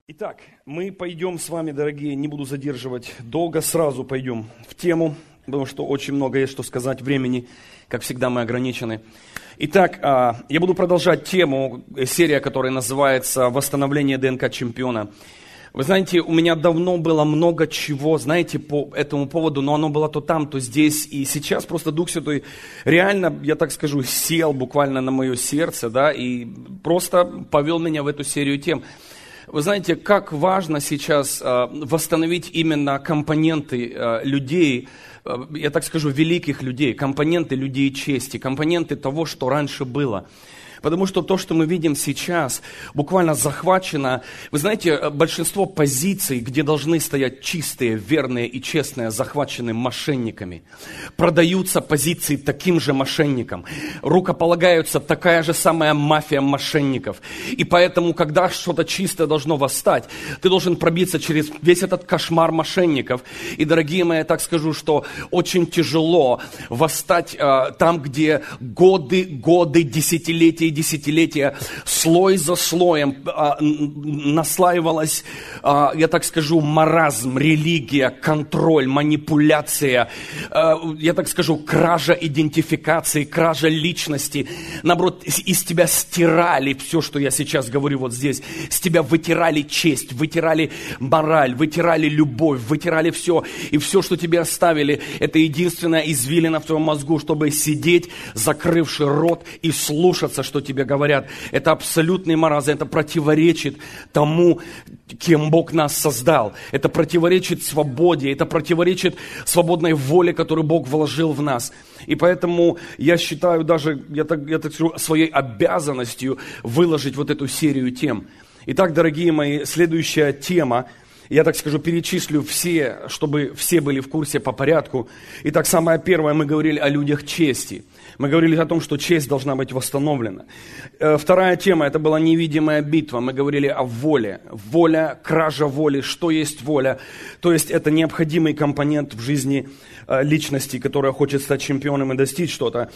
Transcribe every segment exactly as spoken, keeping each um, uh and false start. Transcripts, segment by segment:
Итак, мы пойдем с вами, дорогие, не буду задерживать долго, сразу пойдем в тему, потому что очень много есть что сказать, времени, как всегда, мы ограничены. Итак, я буду продолжать тему, серия, которая называется «Восстановление ДНК чемпиона». Вы знаете, у меня давно было много чего, знаете, по этому поводу, но оно было то там, то здесь. И сейчас просто Дух Святой реально, я так скажу, сел буквально на мое сердце, да, и просто повел меня в эту серию тем. Вы знаете, как важно сейчас э, восстановить именно компоненты э, людей, э, я так скажу, великих людей, компоненты людей чести, компоненты того, что раньше было. Потому что то, что мы видим сейчас, буквально захвачено. Вы знаете, большинство позиций, где должны стоять чистые, верные и честные, захвачены мошенниками. Продаются позиции таким же мошенникам. Рукополагаются такая же самая мафия мошенников. И поэтому, когда что-то чистое должно восстать, ты должен пробиться через весь этот кошмар мошенников. И, дорогие мои, я так скажу, что очень тяжело восстать э, там, где годы, годы, десятилетия, десятилетия, слой за слоем а, наслаивалась, а, я так скажу, маразм, религия, контроль, манипуляция, а, я так скажу, кража идентификации, кража личности. Наоборот, из, из тебя стирали все, что я сейчас говорю вот здесь. С тебя вытирали честь, вытирали мораль, вытирали любовь, вытирали все. И все, что тебе оставили, это единственная извилина в твоем мозгу, чтобы сидеть, закрывший рот и слушаться, что тебе говорят. Это абсолютный маразм, это противоречит тому, кем Бог нас создал. Это противоречит свободе, это противоречит свободной воле, которую Бог вложил в нас. И поэтому я считаю даже, я так, я так скажу, своей обязанностью выложить вот эту серию тем. Итак, дорогие мои, следующая тема. Я так скажу, перечислю все, чтобы все были в курсе по порядку. Итак, самое первое, мы говорили о людях чести. Мы говорили о том, что честь должна быть восстановлена. Вторая тема, это была невидимая битва. Мы говорили о воле. Воля, кража воли. Что есть воля? То есть это необходимый компонент в жизни личности, которая хочет стать чемпионом и достичь что-то.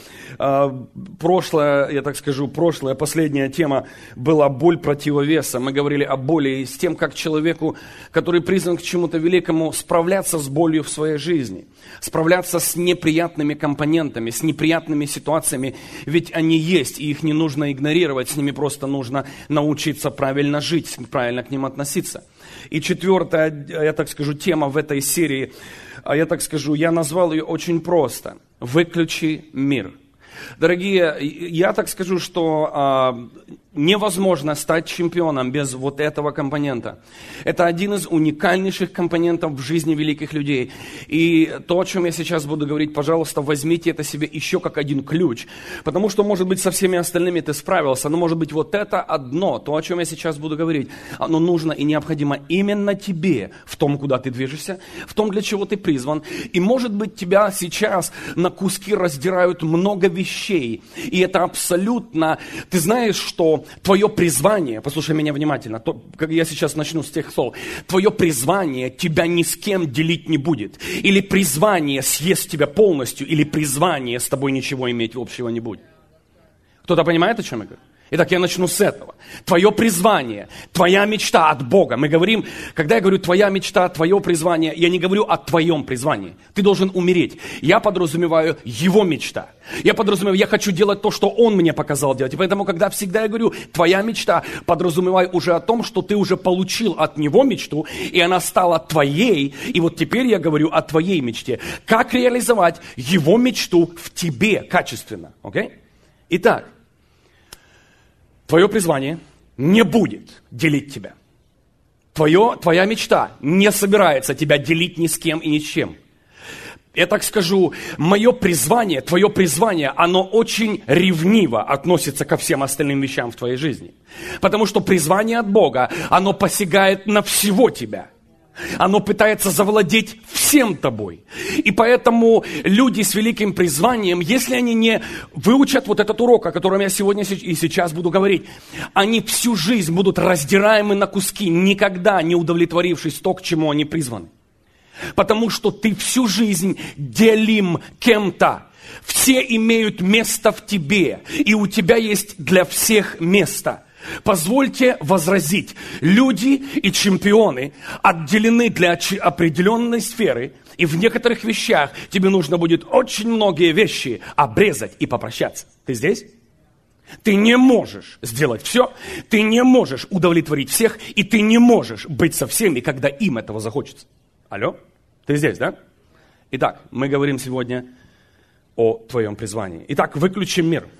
Прошлая, я так скажу, прошлая, последняя тема была боль противовеса. Мы говорили о боли и с тем, как человеку, который призван к чему-то великому, справляться с болью в своей жизни. Справляться с неприятными компонентами, с неприятными ситуациями, ведь они есть, и их не нужно игнорировать, с ними просто нужно научиться правильно жить, правильно к ним относиться. И четвертая, я так скажу, тема в этой серии, я так скажу, я назвал ее очень просто. Выключи мир. Дорогие, я так скажу, что а, невозможно стать чемпионом без вот этого компонента. Это один из уникальнейших компонентов в жизни великих людей. И то, о чем я сейчас буду говорить, пожалуйста, возьмите это себе еще как один ключ. Потому что, может быть, со всеми остальными ты справился, но, может быть, вот это одно, то, о чем я сейчас буду говорить, оно нужно и необходимо именно тебе, в том, куда ты движешься, в том, для чего ты призван. И, может быть, тебя сейчас на куски раздирают много вещей, и это абсолютно, ты знаешь, что твое призвание, послушай меня внимательно, то, как я сейчас начну с тех слов, твое призвание тебя ни с кем делить не будет, или призвание съест тебя полностью, или призвание с тобой ничего иметь общего не будет. Кто-то понимает, о чем я говорю? Итак, я начну с этого. Твое призвание, твоя мечта от Бога. Мы говорим, когда я говорю твоя мечта, твое призвание, я не говорю о твоем призвании. Ты должен умереть. Я подразумеваю его мечта. Я подразумеваю, я хочу делать то, что он мне показал делать. И поэтому, когда всегда я говорю твоя мечта, подразумеваю уже о том, что ты уже получил от него мечту, и она стала твоей. И вот теперь я говорю о твоей мечте. Как реализовать его мечту в тебе качественно. Окей? Итак. Твое призвание не будет делить тебя. Твое, твоя мечта не собирается тебя делить ни с кем и ни с чем. Я так скажу, мое призвание, твое призвание, оно очень ревниво относится ко всем остальным вещам в твоей жизни. Потому что призвание от Бога, оно посягает на всего тебя. Оно пытается завладеть всем тобой. И поэтому люди с великим призванием, если они не выучат вот этот урок, о котором я сегодня и сейчас буду говорить, они всю жизнь будут раздираемы на куски, никогда не удовлетворившись то, к чему они призваны. Потому что ты всю жизнь делим кем-то. Все имеют место в тебе, и у тебя есть для всех место. Позвольте возразить, люди и чемпионы отделены для определенной сферы, и в некоторых вещах тебе нужно будет очень многие вещи обрезать и попрощаться. Ты здесь? Ты не можешь сделать все, ты не можешь удовлетворить всех, и ты не можешь быть со всеми, когда им этого захочется. Алло? Ты здесь, да? Итак, мы говорим сегодня о твоем призвании. Итак, выключим мир.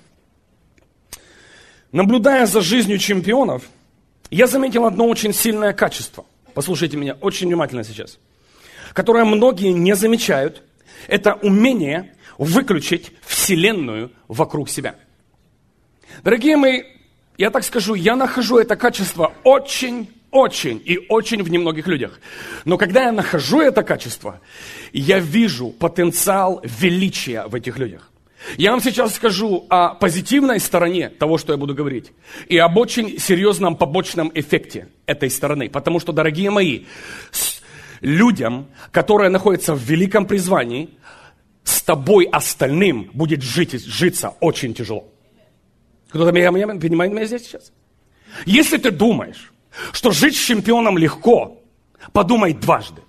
Наблюдая за жизнью чемпионов, я заметил одно очень сильное качество. Послушайте меня очень внимательно сейчас. Которое многие не замечают. Это умение выключить вселенную вокруг себя. Дорогие мои, я так скажу, я нахожу это качество очень, очень и очень в немногих людях. Но когда я нахожу это качество, я вижу потенциал величия в этих людях. Я вам сейчас скажу о позитивной стороне того, что я буду говорить, и об очень серьезном побочном эффекте этой стороны. Потому что, дорогие мои, с людям, которые находятся в великом призвании, с тобой остальным будет жить, житься очень тяжело. Кто-то меня, меня, понимает меня здесь сейчас? Если ты думаешь, что жить с чемпионом легко, подумай дважды.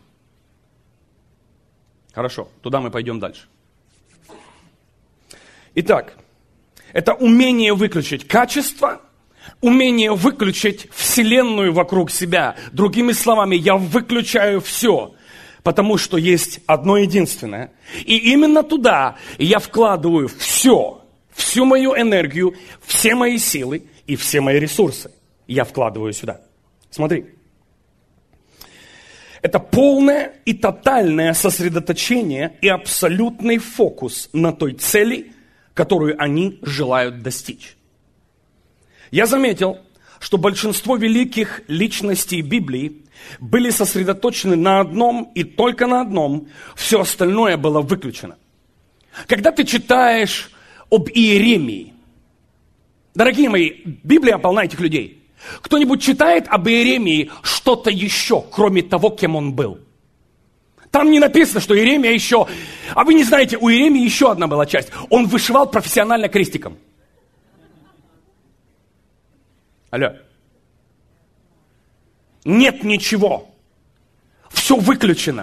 Хорошо, туда мы пойдем дальше. Итак, это умение выключить качество, умение выключить вселенную вокруг себя. Другими словами, я выключаю все, потому что есть одно единственное. И именно туда я вкладываю все, всю мою энергию, все мои силы и все мои ресурсы. Я вкладываю сюда. Смотри. Это полное и тотальное сосредоточение и абсолютный фокус на той цели, которую они желают достичь. Я заметил, что большинство великих личностей Библии были сосредоточены на одном и только на одном, все остальное было выключено. Когда ты читаешь об Иеремии, дорогие мои, Библия полна этих людей. Кто-нибудь читает об Иеремии что-то еще, кроме того, кем он был? Там не написано, что Иеремия еще... А вы не знаете, у Иеремии еще одна была часть. Он вышивал профессионально крестиком. Алло. Нет ничего. Все выключено.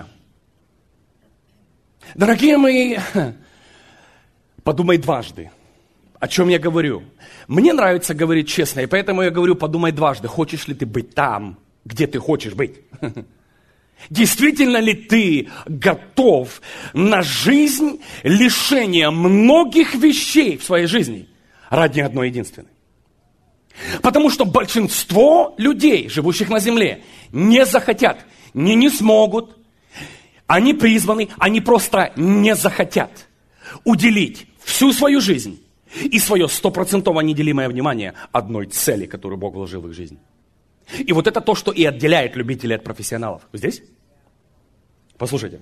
Дорогие мои, подумай дважды. О чем я говорю? Мне нравится говорить честно, и поэтому я говорю, подумай дважды. Хочешь ли ты быть там, где ты хочешь быть? Действительно ли ты готов на жизнь лишения многих вещей в своей жизни ради одной единственной? Потому что большинство людей, живущих на земле, не захотят, не, не смогут, они призваны, они просто не захотят уделить всю свою жизнь и свое стопроцентово неделимое внимание одной цели, которую Бог вложил в их жизнь. И вот это то, что и отделяет любителей от профессионалов. Вы здесь? Послушайте.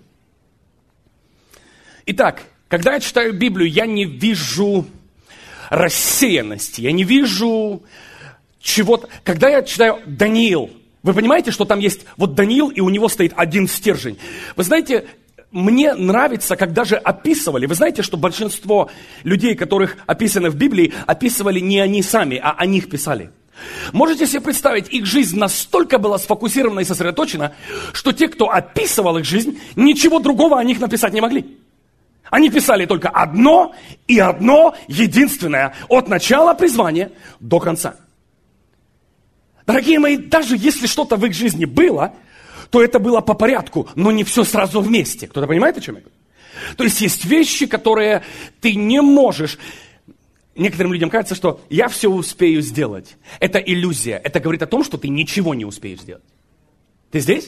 Итак, когда я читаю Библию, я не вижу рассеянности, я не вижу чего-то. Когда я читаю Даниил, вы понимаете, что там есть вот Даниил, и у него стоит один стержень. Вы знаете, мне нравится, когда же описывали, вы знаете, что большинство людей, которых описано в Библии, описывали не они сами, а о них писали. Можете себе представить, их жизнь настолько была сфокусирована и сосредоточена, что те, кто описывал их жизнь, ничего другого о них написать не могли. Они писали только одно и одно единственное, от начала призвания до конца. Дорогие мои, даже если что-то в их жизни было, то это было по порядку, но не все сразу вместе. Кто-то понимает, о чем я говорю? То есть есть вещи, которые ты не можешь... Некоторым людям кажется, что я все успею сделать. Это иллюзия. Это говорит о том, что ты ничего не успеешь сделать. Ты здесь?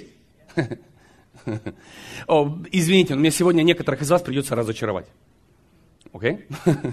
О, извините, но мне сегодня некоторых из вас придется разочаровать. Окей?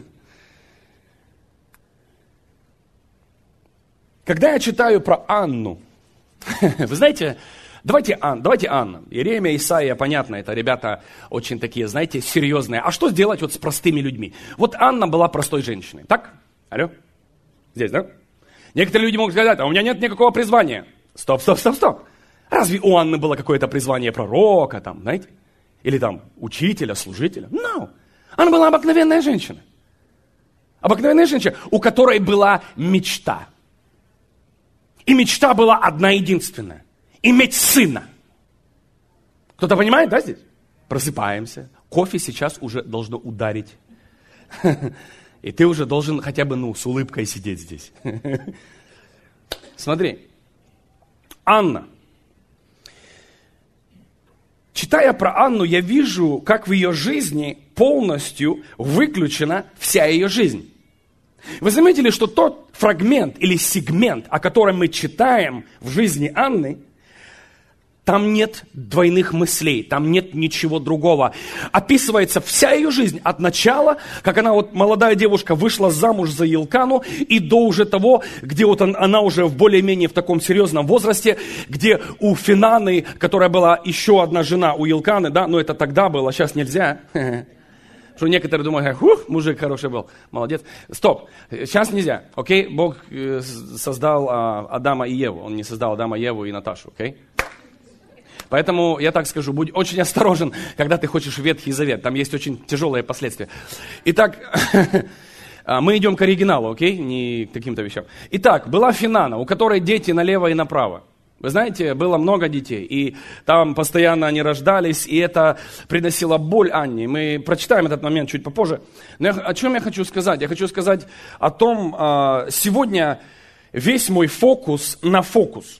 Когда я читаю про Анну, вы знаете, давайте, Ан, давайте Анна. Иеремия, Исаия, понятно, это ребята очень такие, знаете, серьезные. А что сделать вот с простыми людьми? Вот Анна была простой женщиной, так? Алло? Здесь, да? Некоторые люди могут сказать, а у меня нет никакого призвания. Стоп, стоп, стоп, стоп. Разве у Анны было какое-то призвание пророка, там, знаете? Или там учителя, служителя? No. Она была обыкновенная женщина. Обыкновенная женщина, у которой была мечта. И мечта была одна единственная. Иметь сына. Кто-то понимает, да, здесь? Просыпаемся. Кофе сейчас уже должно ударить. И ты уже должен хотя бы, ну, с улыбкой сидеть здесь. Смотри. Анна. Читая про Анну, я вижу, как в ее жизни полностью выключена вся ее жизнь. Вы заметили, что тот фрагмент или сегмент, о котором мы читаем в жизни Анны, там нет двойных мыслей, там нет ничего другого. Описывается вся ее жизнь от начала, как она вот молодая девушка вышла замуж за Елкану, и до уже того, где вот она уже в более-менее в таком серьезном возрасте, где у Финаны, которая была еще одна жена у Елканы, да, но это тогда было, сейчас нельзя. Что некоторые думают, ух, мужик хороший был, молодец. Стоп, сейчас нельзя, окей? Бог создал а, Адама и Еву, Он не создал Адама, Еву и Наташу, окей? Поэтому я так скажу, будь очень осторожен, когда ты хочешь Ветхий Завет, там есть очень тяжелые последствия. Итак, мы идем к оригиналу, окей? Не к каким-то вещам. Итак, была Финана, у которой дети налево и направо. Вы знаете, было много детей, и там постоянно они рождались, и это приносило боль Анне. Мы прочитаем этот момент чуть попозже. Но я, о чем я хочу сказать? Я хочу сказать о том, сегодня весь мой фокус на фокус.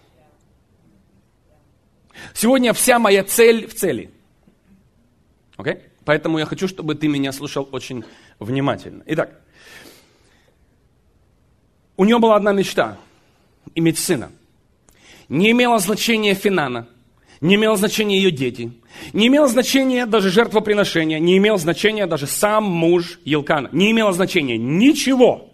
Сегодня вся моя цель в цели. Okay? Поэтому я хочу, чтобы ты меня слушал очень внимательно. Итак, у нее была одна мечта – иметь сына. Не имело значения Финана, не имело значения ее дети, не имело значения даже жертвоприношения, не имело значения даже сам муж Елкана. Не имело значения ничего,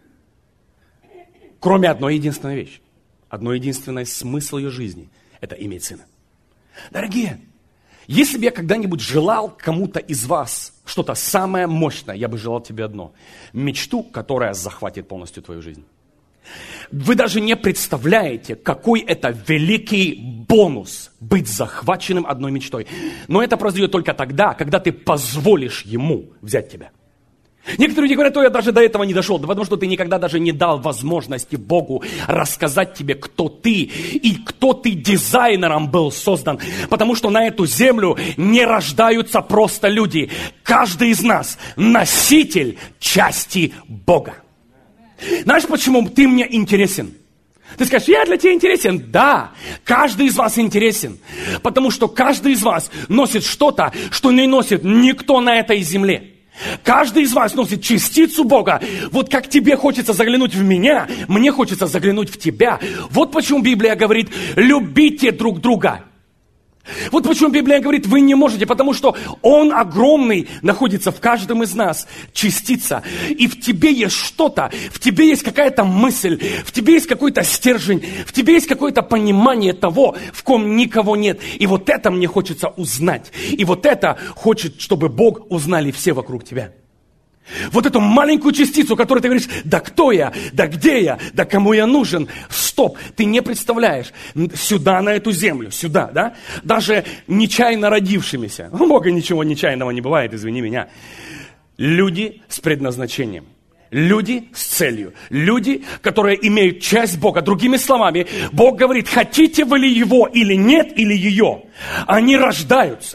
кроме одной единственной вещи. Одно единственное смысл ее жизни – это иметь сына. Дорогие, если бы я когда-нибудь желал кому-то из вас что-то самое мощное, я бы желал тебе одно. Мечту, которая захватит полностью твою жизнь. Вы даже не представляете, какой это великий бонус быть захваченным одной мечтой. Но это произойдет только тогда, когда ты позволишь ему взять тебя. Некоторые люди говорят, что я даже до этого не дошел, да потому что ты никогда даже не дал возможности Богу рассказать тебе, кто ты и кто ты дизайнером был создан. Потому что на эту землю не рождаются просто люди. Каждый из нас носитель части Бога. Знаешь, почему ты мне интересен? Ты скажешь, я для тебя интересен? Да, каждый из вас интересен. Потому что каждый из вас носит что-то, что не носит никто на этой земле. Каждый из вас носит частицу Бога. Вот как тебе хочется заглянуть в меня, мне хочется заглянуть в тебя. Вот почему Библия говорит, любите друг друга. Вот почему Библия говорит, вы не можете, потому что Он огромный, находится в каждом из нас, частица. И в тебе есть что-то, в тебе есть какая-то мысль, в тебе есть какой-то стержень, в тебе есть какое-то понимание того, в ком никого нет. И вот это мне хочется узнать. И вот это хочет, чтобы Бог узнали все вокруг тебя. Вот эту маленькую частицу, которую ты говоришь, да кто я, да где я, да кому я нужен. Стоп, ты не представляешь. Сюда, на эту землю, сюда, да? Даже нечаянно родившимися. У Бога ничего нечаянного не бывает, извини меня. Люди с предназначением. Люди с целью. Люди, которые имеют часть Бога. Другими словами, Бог говорит, хотите вы ли Его или нет, или ее. Они рождаются.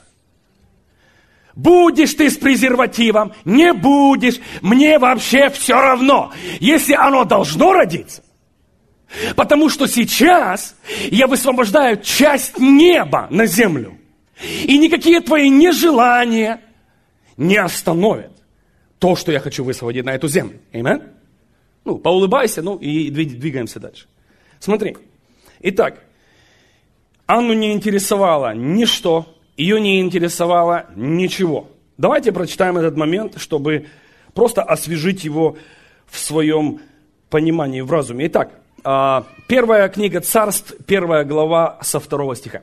Будешь ты с презервативом, не будешь, мне вообще все равно, если оно должно родиться. Потому что сейчас я высвобождаю часть неба на землю. И никакие твои нежелания не остановят то, что я хочу высвободить на эту землю. Аминь? Ну, поулыбайся, ну и двигаемся дальше. Смотри. Итак, Анну не интересовало ничто. Ее не интересовало ничего. Давайте прочитаем этот момент, чтобы просто освежить его в своем понимании, в разуме. Итак, первая книга Царств, первая глава со второго стиха.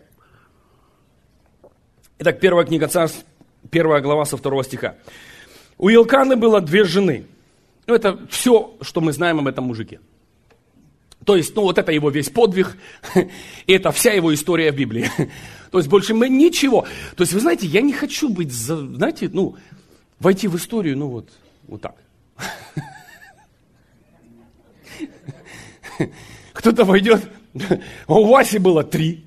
Итак, первая книга Царств, первая глава со второго стиха. У Елканы было две жены. Ну, это все, что мы знаем об этом мужике. То есть, ну, вот это его весь подвиг, и это вся его история в Библии. То есть, больше мы ничего. То есть, вы знаете, я не хочу быть, знаете, ну, войти в историю, ну, вот, вот так. Кто-то войдет, а у Васи было три.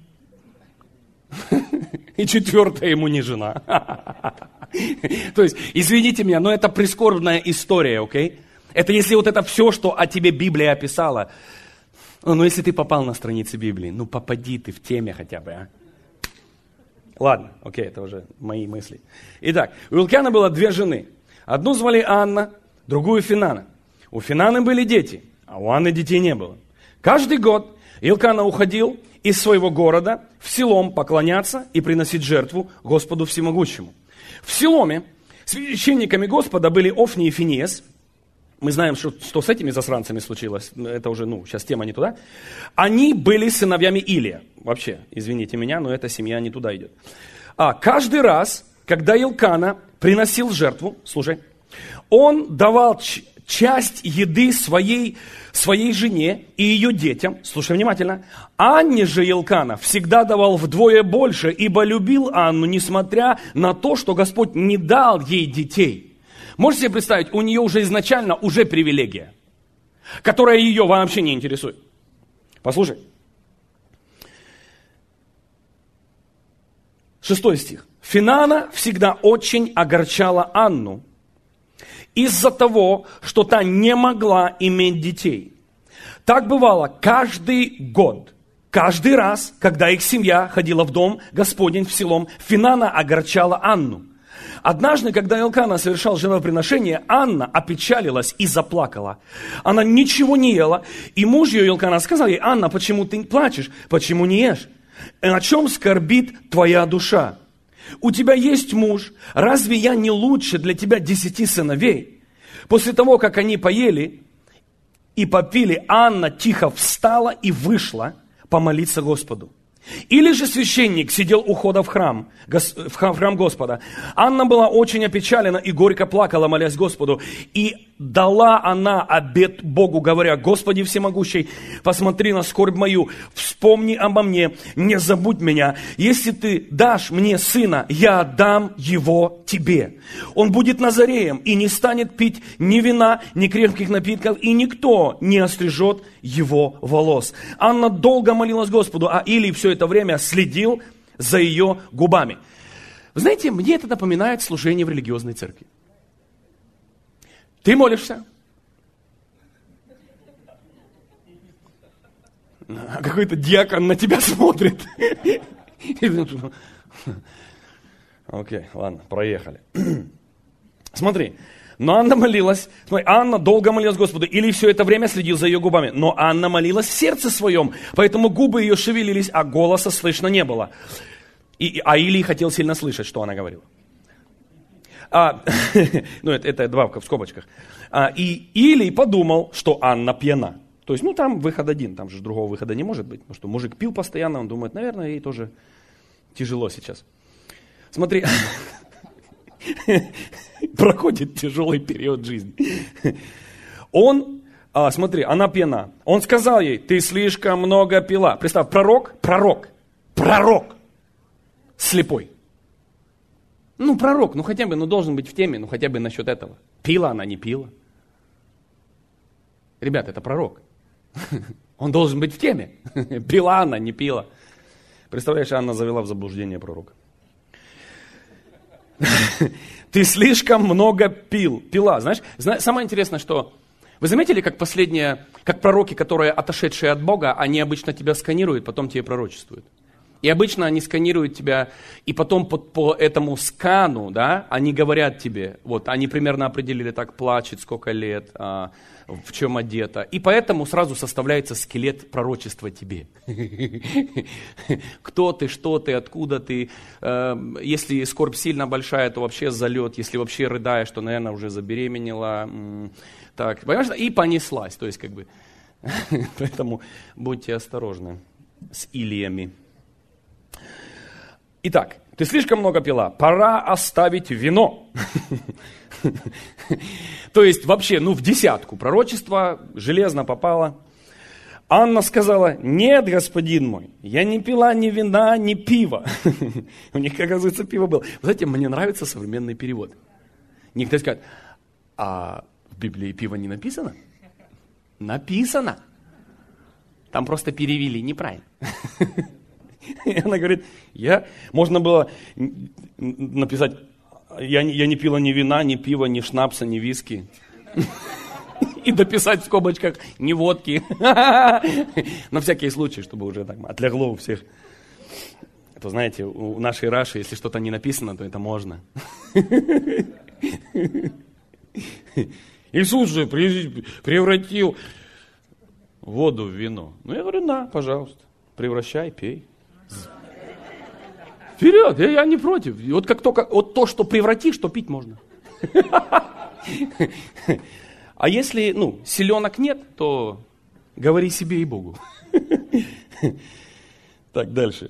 И четвертая ему не жена. То есть, извините меня, но это прискорбная история, окей? Это если вот это все, что о тебе Библия описала. Ну, если ты попал на страницы Библии, ну попади ты в теме хотя бы, а. Ладно, окей, это уже мои мысли. Итак, у Илкана было две жены. Одну звали Анна, другую Финана. У Финаны были дети, а у Анны детей не было. Каждый год Илкана уходил из своего города в Силом поклоняться и приносить жертву Господу Всемогущему. В Силоме священниками Господа были Офни и Финиес. Мы знаем, что, что с этими засранцами случилось. Это уже, ну, сейчас тема не туда. Они были сыновьями Илия. Вообще, извините меня, но эта семья не туда идет. А каждый раз, когда Илкана приносил жертву, слушай, он давал ч- часть еды своей, своей жене и ее детям. Слушай внимательно. Анне же Илкана всегда давал вдвое больше, ибо любил Анну, несмотря на то, что Господь не дал ей детей. Можете себе представить, у нее уже изначально уже привилегия, которая ее вообще не интересует. Послушай. Шестой стих. Финана всегда очень огорчала Анну из-за того, что та не могла иметь детей. Так бывало каждый год. Каждый раз, когда их семья ходила в дом Господень в Силом, Финана огорчала Анну. Однажды, когда Илкана совершал жертвоприношение, Анна опечалилась и заплакала. Она ничего не ела, и муж ее Илкана сказал ей: Анна, почему ты плачешь, почему не ешь? О чем скорбит твоя душа? У тебя есть муж, разве я не лучше для тебя десяти сыновей? После того, как они поели и попили, Анна тихо встала и вышла помолиться Господу. Или же священник сидел у входа в храм, в храм Господа. Анна была очень опечалена и горько плакала, молясь Господу. И дала она обет Богу, говоря: Господи всемогущий, посмотри на скорбь мою, вспомни обо мне, не забудь меня. Если ты дашь мне сына, я отдам его тебе. Он будет назареем и не станет пить ни вина, ни крепких напитков, и никто не острижет его волос. Анна долго молилась Господу, а Илий все это время следил за ее губами. Вы знаете, мне это напоминает служение в религиозной церкви. Ты молишься, а какой-то диакон на тебя смотрит. Окей, ладно, проехали. Смотри, но Анна молилась, смотри, Анна долго молилась Господу, или все это время следил за ее губами. Но Анна молилась в сердце своем, поэтому губы ее шевелились, а голоса слышно не было. И, а Илий хотел сильно слышать, что она говорила. А, ну, это, это два в скобочках. А, и Илий подумал, что Анна пьяна. То есть, ну, там выход один, там же другого выхода не может быть. Потому что мужик пил постоянно, он думает, наверное, ей тоже тяжело сейчас. Смотри, проходит тяжелый период жизни. Он, а, смотри, она пьяна. Он сказал ей: ты слишком много пила. Представь, пророк, пророк, пророк, слепой. Ну, пророк, ну хотя бы, ну должен быть в теме, ну хотя бы насчет этого. Пила она, не пила. Ребята, это пророк. Он должен быть в теме. Пила она, не пила. Представляешь, Анна завела в заблуждение пророка. Ты слишком много пил, пила. Знаешь, самое интересное, что вы заметили, как последние, как пророки, которые отошедшие от Бога, они обычно тебя сканируют, потом тебе пророчествуют. И обычно они сканируют тебя, и потом по, по этому скану, да, они говорят тебе, вот, они примерно определили, так плачет, сколько лет, а, в чем одета. И поэтому сразу составляется скелет пророчества тебе. Кто ты, что ты, откуда ты. Если скорбь сильно большая, то вообще залет. Если вообще рыдаешь, то, наверное, уже забеременела. Так, понимаешь, и понеслась. То есть, как бы, поэтому будьте осторожны с Илиями. Итак, ты слишком много пила, пора оставить вино. То есть вообще, ну в десятку пророчества железно попало. Анна сказала: нет, господин мой, я не пила ни вина, ни пива. У них, оказывается, пиво было. Вы знаете, мне нравится современный перевод. Некоторые скажут: а в Библии пиво не написано? Написано. там просто перевели неправильно. И она говорит, я, можно было написать, я, я не пила ни вина, ни пива, ни шнапса, ни виски. И дописать в скобочках, ни водки. На всякий случай, чтобы уже так отлегло у всех. То знаете, у нашей Раши, если что-то не написано, то это можно. Иисус же превратил воду в вино. Ну, я говорю, на, пожалуйста, превращай, пей. Вперед, я, я не против. Вот как только, вот то, что превратишь, то пить можно. А если, ну, селенок нет, то говори себе и Богу. Так, дальше.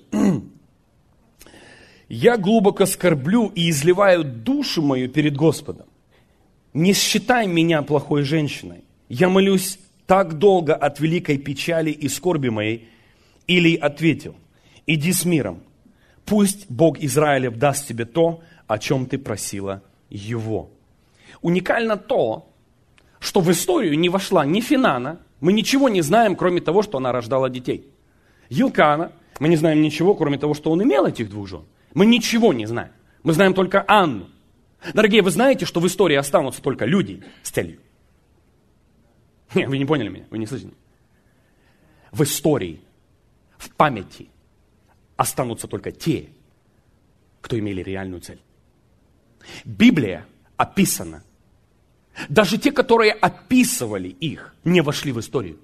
Я глубоко скорблю и изливаю душу мою перед Господом. Не считай меня плохой женщиной. Я молюсь так долго от великой печали и скорби моей. Илий ответил, иди с миром. Пусть Бог Израилев даст тебе то, о чем ты просила его. Уникально то, что в историю не вошла ни Финана, мы ничего не знаем, кроме того, что она рождала детей. Елкана, мы не знаем ничего, кроме того, что он имел этих двух жен. Мы ничего не знаем. Мы знаем только Анну. Дорогие, вы знаете, что в истории останутся только люди с целью? Нет, вы не поняли меня, вы не слышите. В истории, в памяти останутся только те, кто имели реальную цель. Библия описана. Даже те, которые описывали их, не вошли в историю.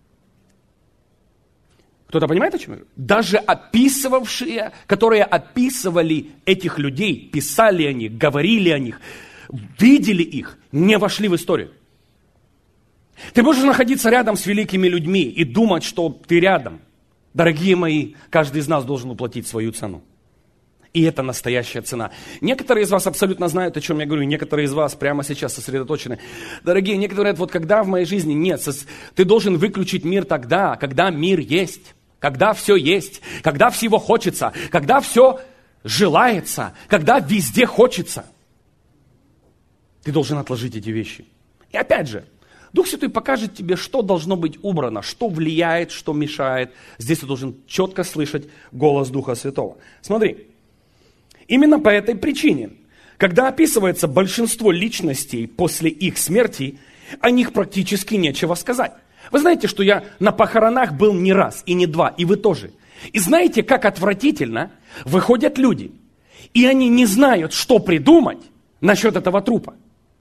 Кто-то понимает, о чем я говорю? Даже описывавшие, которые описывали этих людей, писали о них, говорили о них, видели их, не вошли в историю. Ты можешь находиться рядом с великими людьми и думать, что ты рядом. Дорогие мои, каждый из нас должен уплатить свою цену. И это настоящая цена. Некоторые из вас абсолютно знают, о чем я говорю. Некоторые из вас прямо сейчас сосредоточены. Дорогие, некоторые говорят, вот когда в моей жизни нет, ты должен выключить мир тогда, когда мир есть. Когда все есть, когда всего хочется, когда все желается, когда везде хочется. Ты должен отложить эти вещи. И опять же, Дух Святой покажет тебе, что должно быть убрано, что влияет, что мешает. Здесь ты должен четко слышать голос Духа Святого. Смотри, именно по этой причине, когда описывается большинство личностей после их смерти, о них практически нечего сказать. Вы знаете, что я на похоронах был не раз и не два, и вы тоже. И знаете, как отвратительно выходят люди, и они не знают, что придумать насчет этого трупа.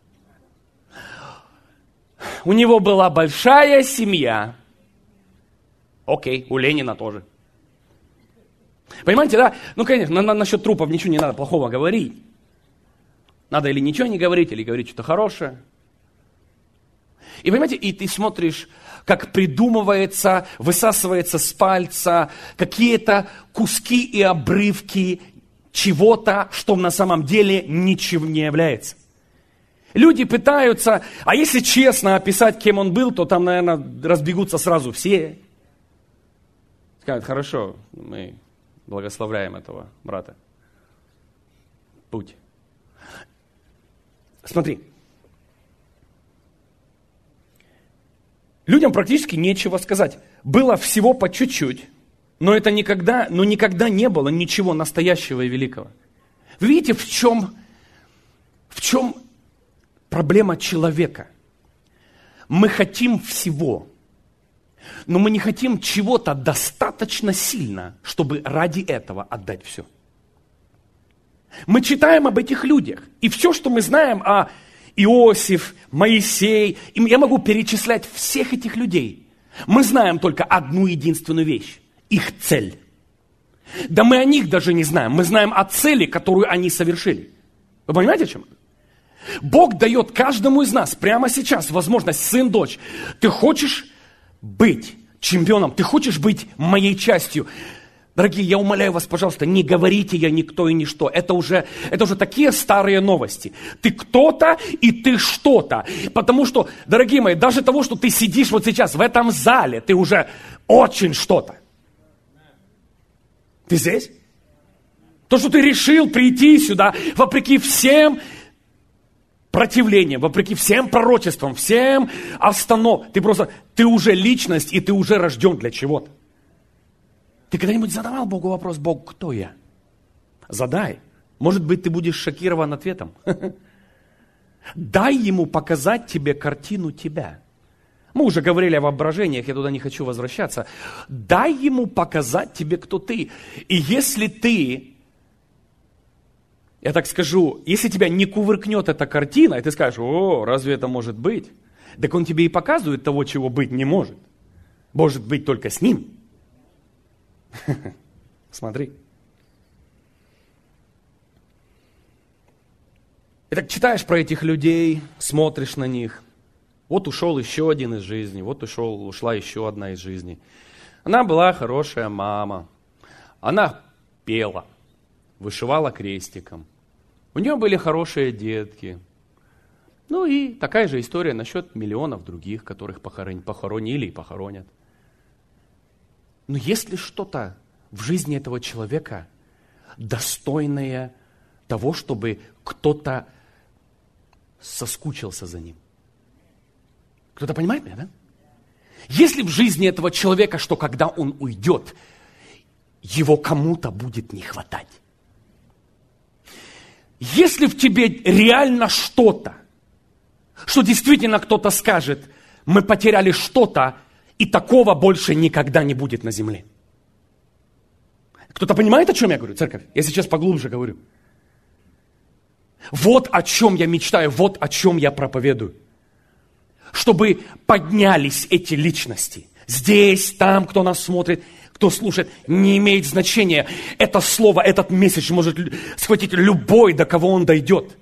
У него была большая семья. Окей, у Ленина тоже. Понимаете, да? Ну, конечно, на, на, насчет трупов ничего не надо плохого говорить. Надо или ничего не говорить, или говорить что-то хорошее. И понимаете, и ты смотришь, как придумывается, высасывается с пальца какие-то куски и обрывки чего-то, что на самом деле ничем не является. Люди пытаются, а если честно описать, кем он был, то там, наверное, разбегутся сразу все. Скажут, хорошо, мы благословляем этого брата. Путь. Смотри. Людям практически нечего сказать. Было всего по чуть-чуть, но это никогда, но никогда не было ничего настоящего и великого. Вы видите, в чем, в чем проблема человека? Мы хотим всего, но мы не хотим чего-то достаточно сильно, чтобы ради этого отдать все. Мы читаем об этих людях, и все, что мы знаем о Иосиф, Моисей, и я могу перечислять всех этих людей. Мы знаем только одну единственную вещь – их цель. Да мы о них даже не знаем, мы знаем о цели, которую они совершили. Вы понимаете, о чем? Бог дает каждому из нас прямо сейчас возможность, сын, дочь, ты хочешь быть чемпионом, ты хочешь быть моей частью. Дорогие, я умоляю вас, пожалуйста, не говорите я никто и ничто. Это уже, это уже такие старые новости. Ты кто-то и ты что-то. Потому что, дорогие мои, даже того, что ты сидишь вот сейчас в этом зале, ты уже очень что-то. Ты здесь? То, что ты решил прийти сюда, вопреки всем противлениям, вопреки всем пророчествам, всем остановкам. Ты просто, Ты уже личность, и ты уже рожден для чего-то. Ты когда-нибудь задавал Богу вопрос: Бог, кто я? Задай. Может быть, ты будешь шокирован ответом. Дай ему показать тебе картину тебя. Мы уже говорили о воображениях, я туда не хочу возвращаться. Дай ему показать тебе, кто ты. И если ты, я так скажу, если тебя не кувыркнет эта картина, и ты скажешь: о, разве это может быть? Так он тебе и показывает того, чего быть не может. Может быть только с ним. Смотри. Итак, читаешь про этих людей, смотришь на них. Вот ушел еще один из жизни, вот ушел, ушла еще одна из жизни. Она была хорошая мама. Она пела, вышивала крестиком. У нее были хорошие детки. Ну и такая же история насчет миллионов других, которых похоронили и похоронят. Но есть ли что-то в жизни этого человека достойное того, чтобы кто-то соскучился за ним? Кто-то понимает меня, да? Есть ли в жизни этого человека, что когда он уйдет, его кому-то будет не хватать? Есть ли в тебе реально что-то, что действительно кто-то скажет: мы потеряли что-то, и такого больше никогда не будет на земле? Кто-то понимает, о чем я говорю, церковь? Я сейчас поглубже говорю. Вот о чем я мечтаю, вот о чем я проповедую. Чтобы поднялись эти личности. Здесь, там, кто нас смотрит, кто слушает, не имеет значения. Это слово, этот месседж может схватить любой, до кого он дойдет.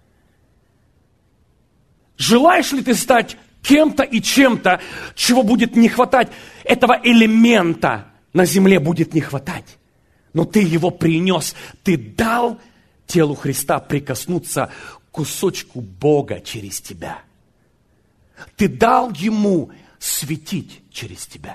Желаешь ли ты стать кем-то и чем-то, чего будет не хватать? Этого элемента на земле будет не хватать. Но ты его принес, ты дал телу Христа прикоснуться к кусочку Бога через тебя. Ты дал ему светить через тебя.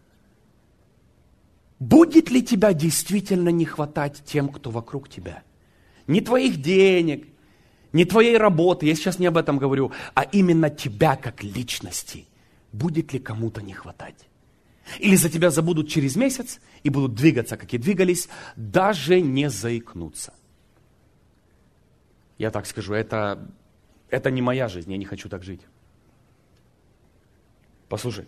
Будет ли тебя действительно не хватать тем, кто вокруг тебя? Не твоих денег, не твоей работы, я сейчас не об этом говорю, а именно тебя как личности. Будет ли кому-то не хватать? Или за тебя забудут через месяц и будут двигаться, как и двигались, даже не заикнуться. Я так скажу, это, это не моя жизнь, я не хочу так жить. Послушай.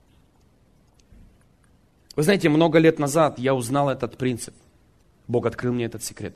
Вы знаете, много лет назад я узнал этот принцип. Бог открыл мне этот секрет.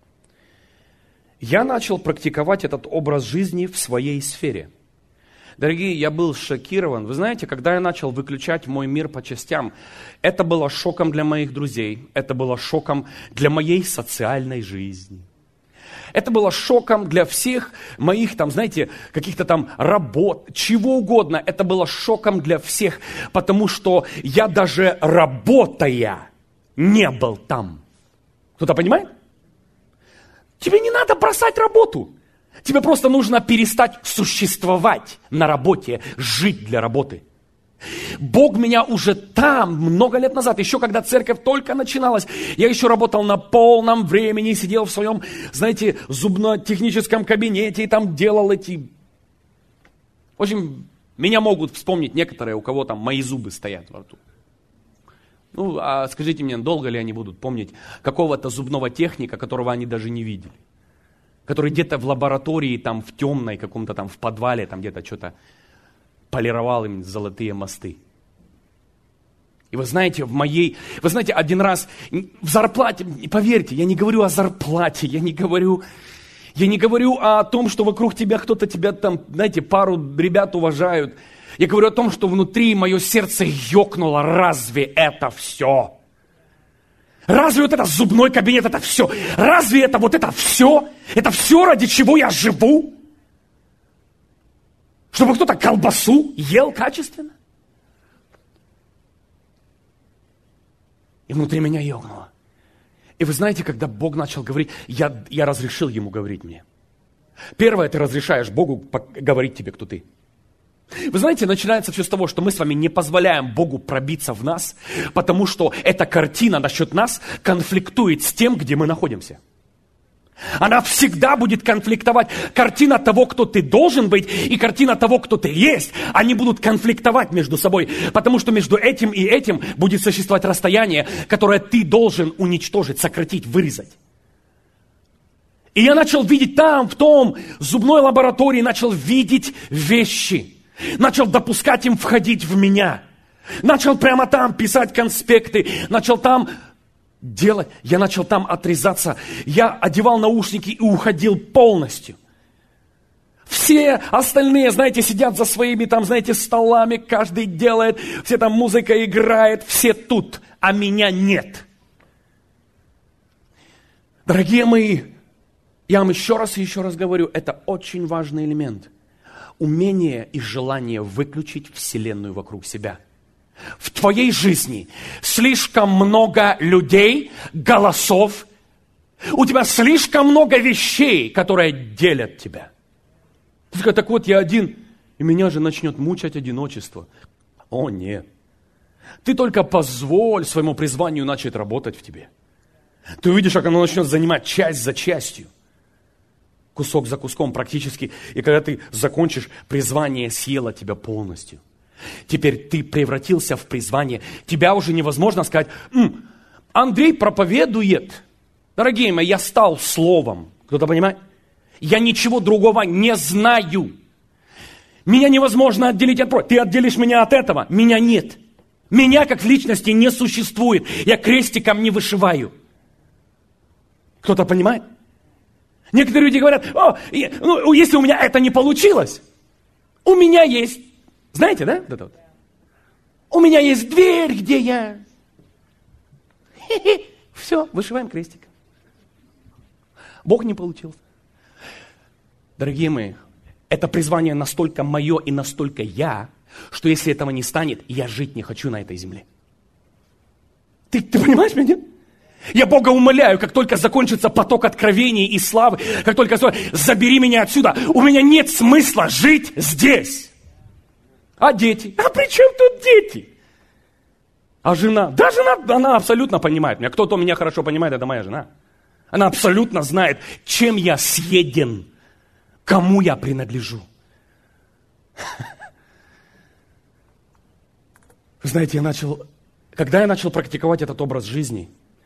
Я начал практиковать этот образ жизни в своей сфере. Дорогие, я был шокирован. Вы знаете, когда я начал выключать мой мир по частям, это было шоком для моих друзей, это было шоком для моей социальной жизни. Это было шоком для всех моих, там, знаете, каких-то там работ, чего угодно. Это было шоком для всех, потому что я даже работая не был там. Кто-то понимает? Тебе не надо бросать работу. Тебе просто нужно перестать существовать на работе, жить для работы. Бог меня уже там, много лет назад, еще когда церковь только начиналась, я еще работал на полном времени, сидел в своем, знаете, зубно-техническом кабинете и там делал эти... В общем, меня могут вспомнить некоторые, у кого там мои зубы стоят во рту. Ну, а скажите мне, долго ли они будут помнить какого-то зубного техника, которого они даже не видели? Который где-то в лаборатории, там в темной, каком-то там в подвале, там где-то что-то полировал им золотые мосты. И вы знаете, в моей... Вы знаете, один раз в зарплате, поверьте, я не говорю о зарплате, я не говорю... Я не говорю о том, что вокруг тебя кто-то тебя там, знаете, пару ребят уважают. Я говорю о том, что внутри мое сердце ёкнуло. Разве это все? Разве вот это зубной кабинет, это все? Разве это вот это все? Это все, ради чего я живу? Чтобы кто-то колбасу ел качественно? И внутри меня ёкнуло. И вы знаете, когда Бог начал говорить, я, я разрешил Ему говорить мне. Первое, ты разрешаешь Богу говорить тебе, кто ты. Вы знаете, начинается все с того, что мы с вами не позволяем Богу пробиться в нас, потому что эта картина насчет нас конфликтует с тем, где мы находимся. Она всегда будет конфликтовать. Картина того, кто ты должен быть, и картина того, кто ты есть, они будут конфликтовать между собой. Потому что между этим и этим будет существовать расстояние, которое ты должен уничтожить, сократить, вырезать. И я начал видеть там, в том зубной лаборатории, начал видеть вещи. Начал допускать им входить в меня. Начал прямо там писать конспекты. Начал там делать. Я начал там отрезаться. Я одевал наушники и уходил полностью. Все остальные, знаете, сидят за своими там, знаете, столами. Каждый делает. Все там музыка играет. Все тут. А меня нет. Дорогие мои, я вам еще раз и еще раз говорю, это очень важный элемент. Умение и желание выключить вселенную вокруг себя. В твоей жизни слишком много людей, голосов. У тебя слишком много вещей, которые делят тебя. Ты скажешь, так вот я один, и меня же начнет мучать одиночество. О, нет. Ты только позволь своему призванию начать работать в тебе. Ты увидишь, как оно начнет занимать часть за частью. Кусок за куском практически. И когда ты закончишь, призвание съело тебя полностью. Теперь ты превратился в призвание. Тебя уже невозможно сказать, М, Андрей проповедует. Дорогие мои, я стал словом. Кто-то понимает? Я ничего другого не знаю. Меня невозможно отделить от прочего. Ты отделишь меня от этого. Меня нет. Меня как личности не существует. Я крестиком не вышиваю. Кто-то понимает? Некоторые люди говорят, о, ну, если у меня это не получилось, у меня есть, знаете, да? Вот вот. У меня есть дверь, где я. Хе-хе. Все, вышиваем крестик. Бог не получился. Дорогие мои, это призвание настолько мое и настолько я, что если этого не станет, я жить не хочу на этой земле. Ты, ты понимаешь меня? Я Бога умоляю, как только закончится поток откровений и славы, как только забери меня отсюда, у меня нет смысла жить здесь. А дети? А при чем тут дети? А жена? Да, жена, она абсолютно понимает меня. Кто-то меня хорошо понимает, это моя жена. Она абсолютно знает, чем я съеден, кому я принадлежу. Вы знаете, я начал, когда я начал практиковать этот образ жизни,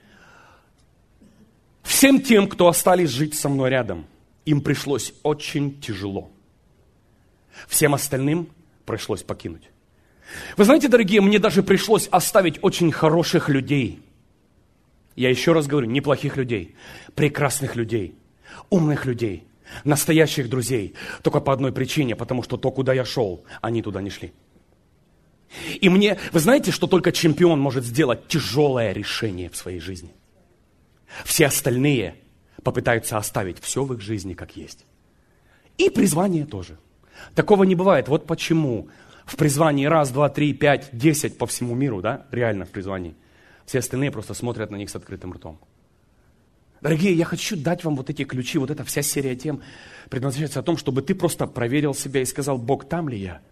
всем тем, кто остались жить со мной рядом, им пришлось очень тяжело. Всем остальным пришлось покинуть. Вы знаете, дорогие, мне даже пришлось оставить очень хороших людей. Я еще раз говорю, неплохих людей, прекрасных людей, умных людей, настоящих друзей. Только по одной причине, потому что то, куда я шел, они туда не шли. И мне, вы знаете, что только чемпион может сделать тяжелое решение в своей жизни? Все остальные попытаются оставить все в их жизни как есть. И призвание тоже. Такого не бывает. Вот почему в призвании раз, два, три, пять, десять по всему миру, да, реально в призвании, все остальные просто смотрят на них с открытым ртом. Дорогие, я хочу дать вам вот эти ключи, вот эта вся серия тем предназначается о том, чтобы ты просто проверил себя и сказал, Бог, там ли я?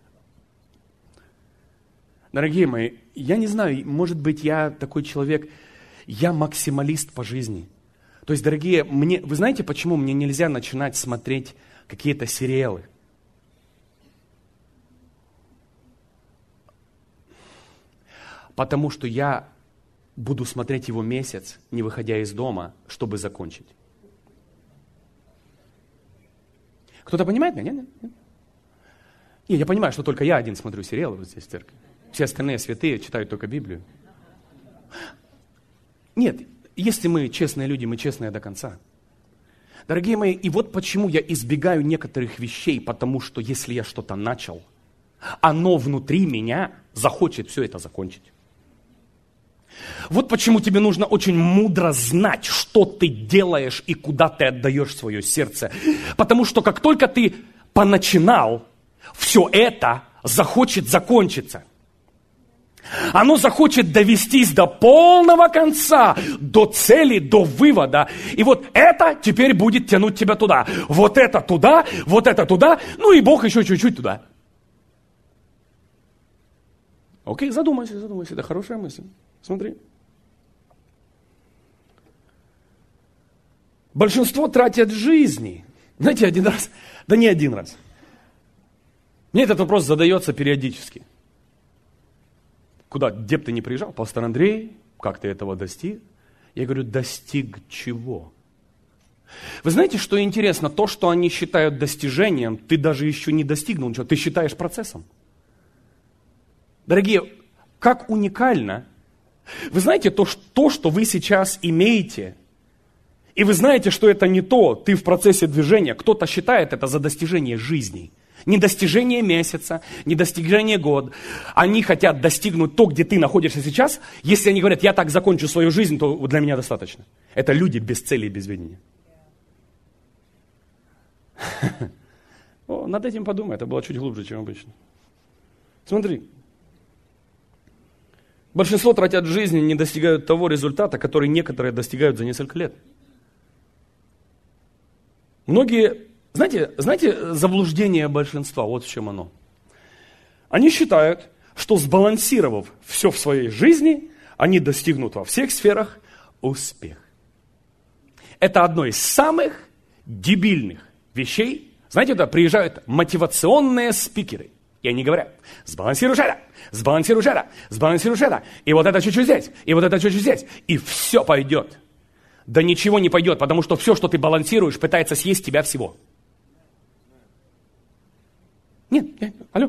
Дорогие мои, я не знаю, может быть, я такой человек, я максималист по жизни. То есть, дорогие, мне, вы знаете, почему мне нельзя начинать смотреть какие-то сериалы? Потому что я буду смотреть его месяц, не выходя из дома, чтобы закончить. Кто-то понимает меня? Нет? Нет? Нет, я понимаю, что только я один смотрю сериалы вот здесь в церкви. Все остальные святые читают только Библию. Нет, если мы честные люди, мы честные до конца. Дорогие мои, и вот почему я избегаю некоторых вещей, потому что если я что-то начал, оно внутри меня захочет все это закончить. Вот почему тебе нужно очень мудро знать, что ты делаешь и куда ты отдаешь свое сердце. Потому что как только ты поначинал, все это захочет закончиться. Оно захочет довестись до полного конца, до цели, до вывода. И вот это теперь будет тянуть тебя туда. Вот это туда, вот это туда, ну и Бог еще чуть-чуть туда. Окей, задумайся, задумайся, это хорошая мысль. Смотри. Большинство тратят жизни. Знаете, один раз, да не один раз. Мне этот вопрос задается периодически. Куда, где бы ты ни приезжал, пастор Андрей, как ты этого достиг? Я говорю, достиг чего? Вы знаете, что интересно? То, что они считают достижением, ты даже еще не достигнул ничего, ты считаешь процессом. Дорогие, как уникально. Вы знаете, то, то, что вы сейчас имеете, и вы знаете, что это не то, ты в процессе движения, кто-то считает это за достижение жизни. Не достижение месяца, не достижение года. Они хотят достигнуть то, где ты находишься сейчас. Если они говорят, я так закончу свою жизнь, то для меня достаточно. Это люди без цели и без видения. О, над этим подумай, это было чуть глубже, чем обычно. Смотри. Большинство тратят жизни, не достигают того результата, который некоторые достигают за несколько лет. Многие, знаете, знаете, заблуждение большинства, вот в чем оно. Они считают, что сбалансировав все в своей жизни, они достигнут во всех сферах успех. Это одно из самых дебильных вещей. Знаете, туда приезжают мотивационные спикеры. И они говорят, сбалансируй это, сбалансируй это, сбалансируй это. И вот это чуть-чуть здесь, и вот это чуть-чуть здесь. И все пойдет. Да ничего не пойдет, потому что все, что ты балансируешь, пытается съесть тебя всего. Нет, нет, алло.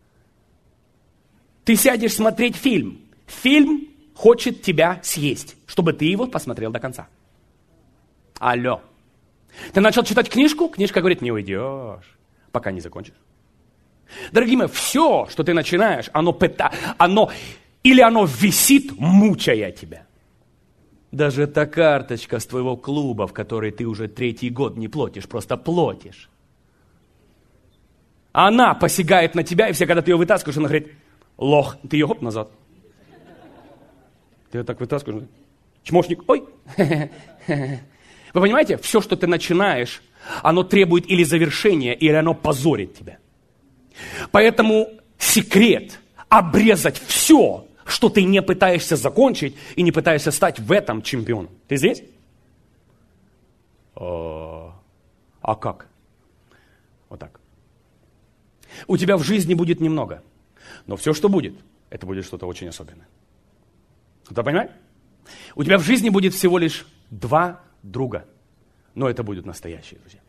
Ты сядешь смотреть фильм. Фильм хочет тебя съесть, чтобы ты его посмотрел до конца. Алло. Ты начал читать книжку, книжка говорит, не уйдешь, пока не закончишь. Дорогие мои, все, что ты начинаешь, оно, пыта, оно или оно висит, мучая тебя. Даже та карточка с твоего клуба, в которой ты уже третий год не платишь, просто платишь. Она посягает на тебя, и все, когда ты ее вытаскиваешь, она говорит, лох, ты ее хоп назад. Ты ее так вытаскиваешь, чмошник, ой. Вы понимаете, все, что ты начинаешь, оно требует или завершения, или оно позорит тебя. Поэтому секрет обрезать все, что ты не пытаешься закончить и не пытаешься стать в этом чемпионом. Ты здесь? А как? Вот так. У тебя в жизни будет немного, но все, что будет, это будет что-то очень особенное. Кто понимает? У тебя в жизни будет всего лишь два друга, но это будут настоящие друзья.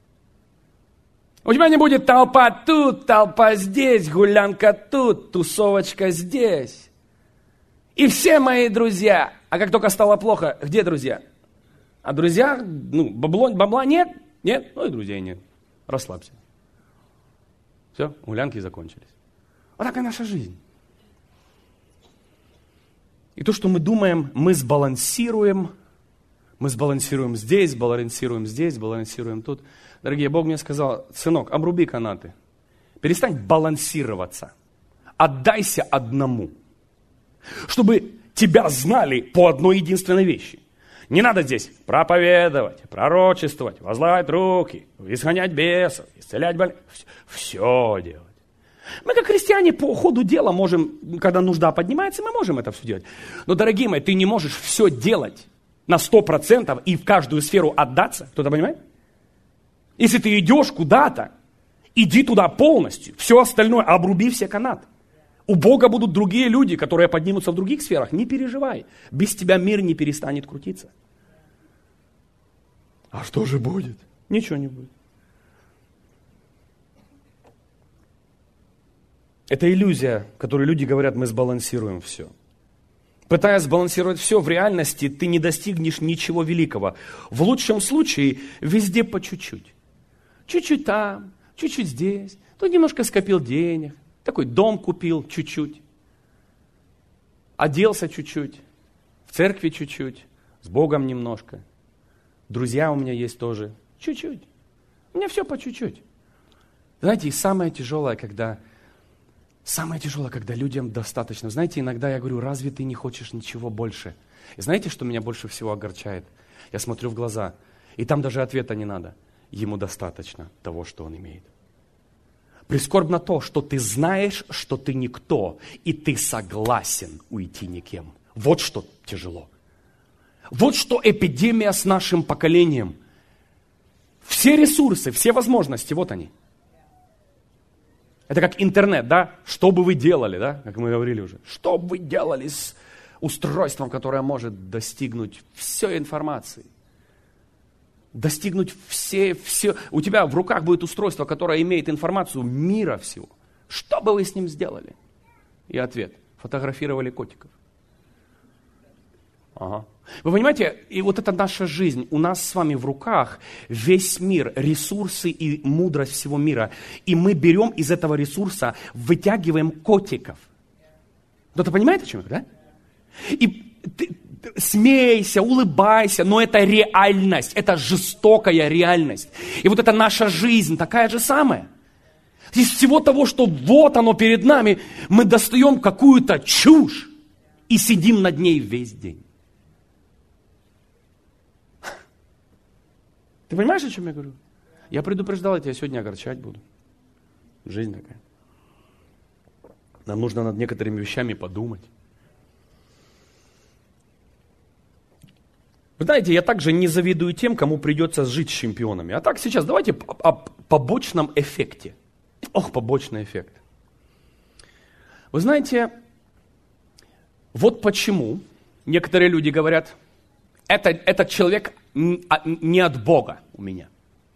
У тебя не будет толпа тут, толпа здесь, гулянка тут, тусовочка здесь. И все мои друзья. А как только стало плохо, где друзья? А друзья, ну, бабло, бабла нет? Нет? Ну и друзей нет. Расслабься. Все, гулянки закончились. Вот такая наша жизнь. И то, что мы думаем, мы сбалансируем, мы сбалансируем здесь, сбалансируем здесь, сбалансируем тут. Дорогие, Бог мне сказал, сынок, обруби канаты. Перестань балансироваться. Отдайся одному. Чтобы тебя знали по одной единственной вещи. Не надо здесь проповедовать, пророчествовать, возлагать руки, изгонять бесов, исцелять больных. Все делать. Мы, как христиане, по ходу дела можем, когда нужда поднимается, мы можем это все делать. Но, дорогие мои, ты не можешь все делать на сто процентов и в каждую сферу отдаться. Кто-то понимает? Если ты идешь куда-то, иди туда полностью. Все остальное, обруби все канаты. У Бога будут другие люди, которые поднимутся в других сферах. Не переживай. Без тебя мир не перестанет крутиться. А что же будет? Ничего не будет. Это иллюзия, которой люди говорят, мы сбалансируем все. Пытаясь сбалансировать все, в реальности ты не достигнешь ничего великого. В лучшем случае везде по чуть-чуть. Чуть-чуть там, чуть-чуть здесь. Тут немножко скопил денег. Такой дом купил чуть-чуть. Оделся чуть-чуть. В церкви чуть-чуть. С Богом немножко. Друзья у меня есть тоже. Чуть-чуть. У меня все по чуть-чуть. Знаете, и самое тяжелое, когда... Самое тяжелое, когда людям достаточно. Знаете, иногда я говорю, разве ты не хочешь ничего больше? И знаете, что меня больше всего огорчает? Я смотрю в глаза, и там даже ответа не надо. Ему достаточно того, что он имеет. Прискорбно то, что ты знаешь, что ты никто, и ты согласен уйти никем. Вот что тяжело. Вот что эпидемия с нашим поколением. Все ресурсы, все возможности, вот они. Это как интернет, да? Что бы вы делали, да? Как мы говорили уже. Что бы вы делали с устройством, которое может достигнуть всей информации? Достигнуть все, все. У тебя в руках будет устройство, которое имеет информацию мира всего. Что бы вы с ним сделали? И ответ. Фотографировали котиков. Ага. Вы понимаете, и вот это наша жизнь. У нас с вами в руках весь мир, ресурсы и мудрость всего мира. И мы берем из этого ресурса, вытягиваем котиков. Кто-то понимает, о чем я, да? И ты, ты, смейся, улыбайся, но это реальность, это жестокая реальность. И вот это наша жизнь такая же самая. Из всего того, что вот оно перед нами, мы достаем какую-то чушь и сидим над ней весь день. Ты понимаешь, о чем я говорю? Я предупреждал, я тебя сегодня огорчать буду. Жизнь такая. Нам нужно над некоторыми вещами подумать. Вы знаете, я также не завидую тем, кому придется жить с чемпионами. А так сейчас давайте о побочном эффекте. Ох, побочный эффект. Вы знаете, вот почему некоторые люди говорят, это, этот человек не от Бога у меня.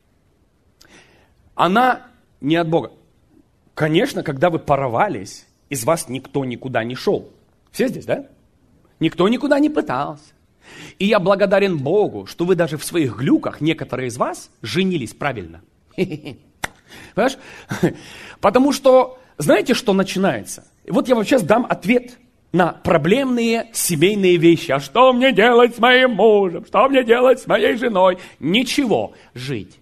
Она не от Бога. Конечно, когда вы порвались, из вас никто никуда не шел. Все здесь, да? Никто никуда не пытался. И я благодарен Богу, что вы даже в своих глюках, некоторые из вас, женились правильно. Понимаешь? Потому что, знаете, что начинается? Вот я вам сейчас дам ответ на проблемные семейные вещи. А что мне делать с моим мужем? Что мне делать с моей женой? Ничего. Жить.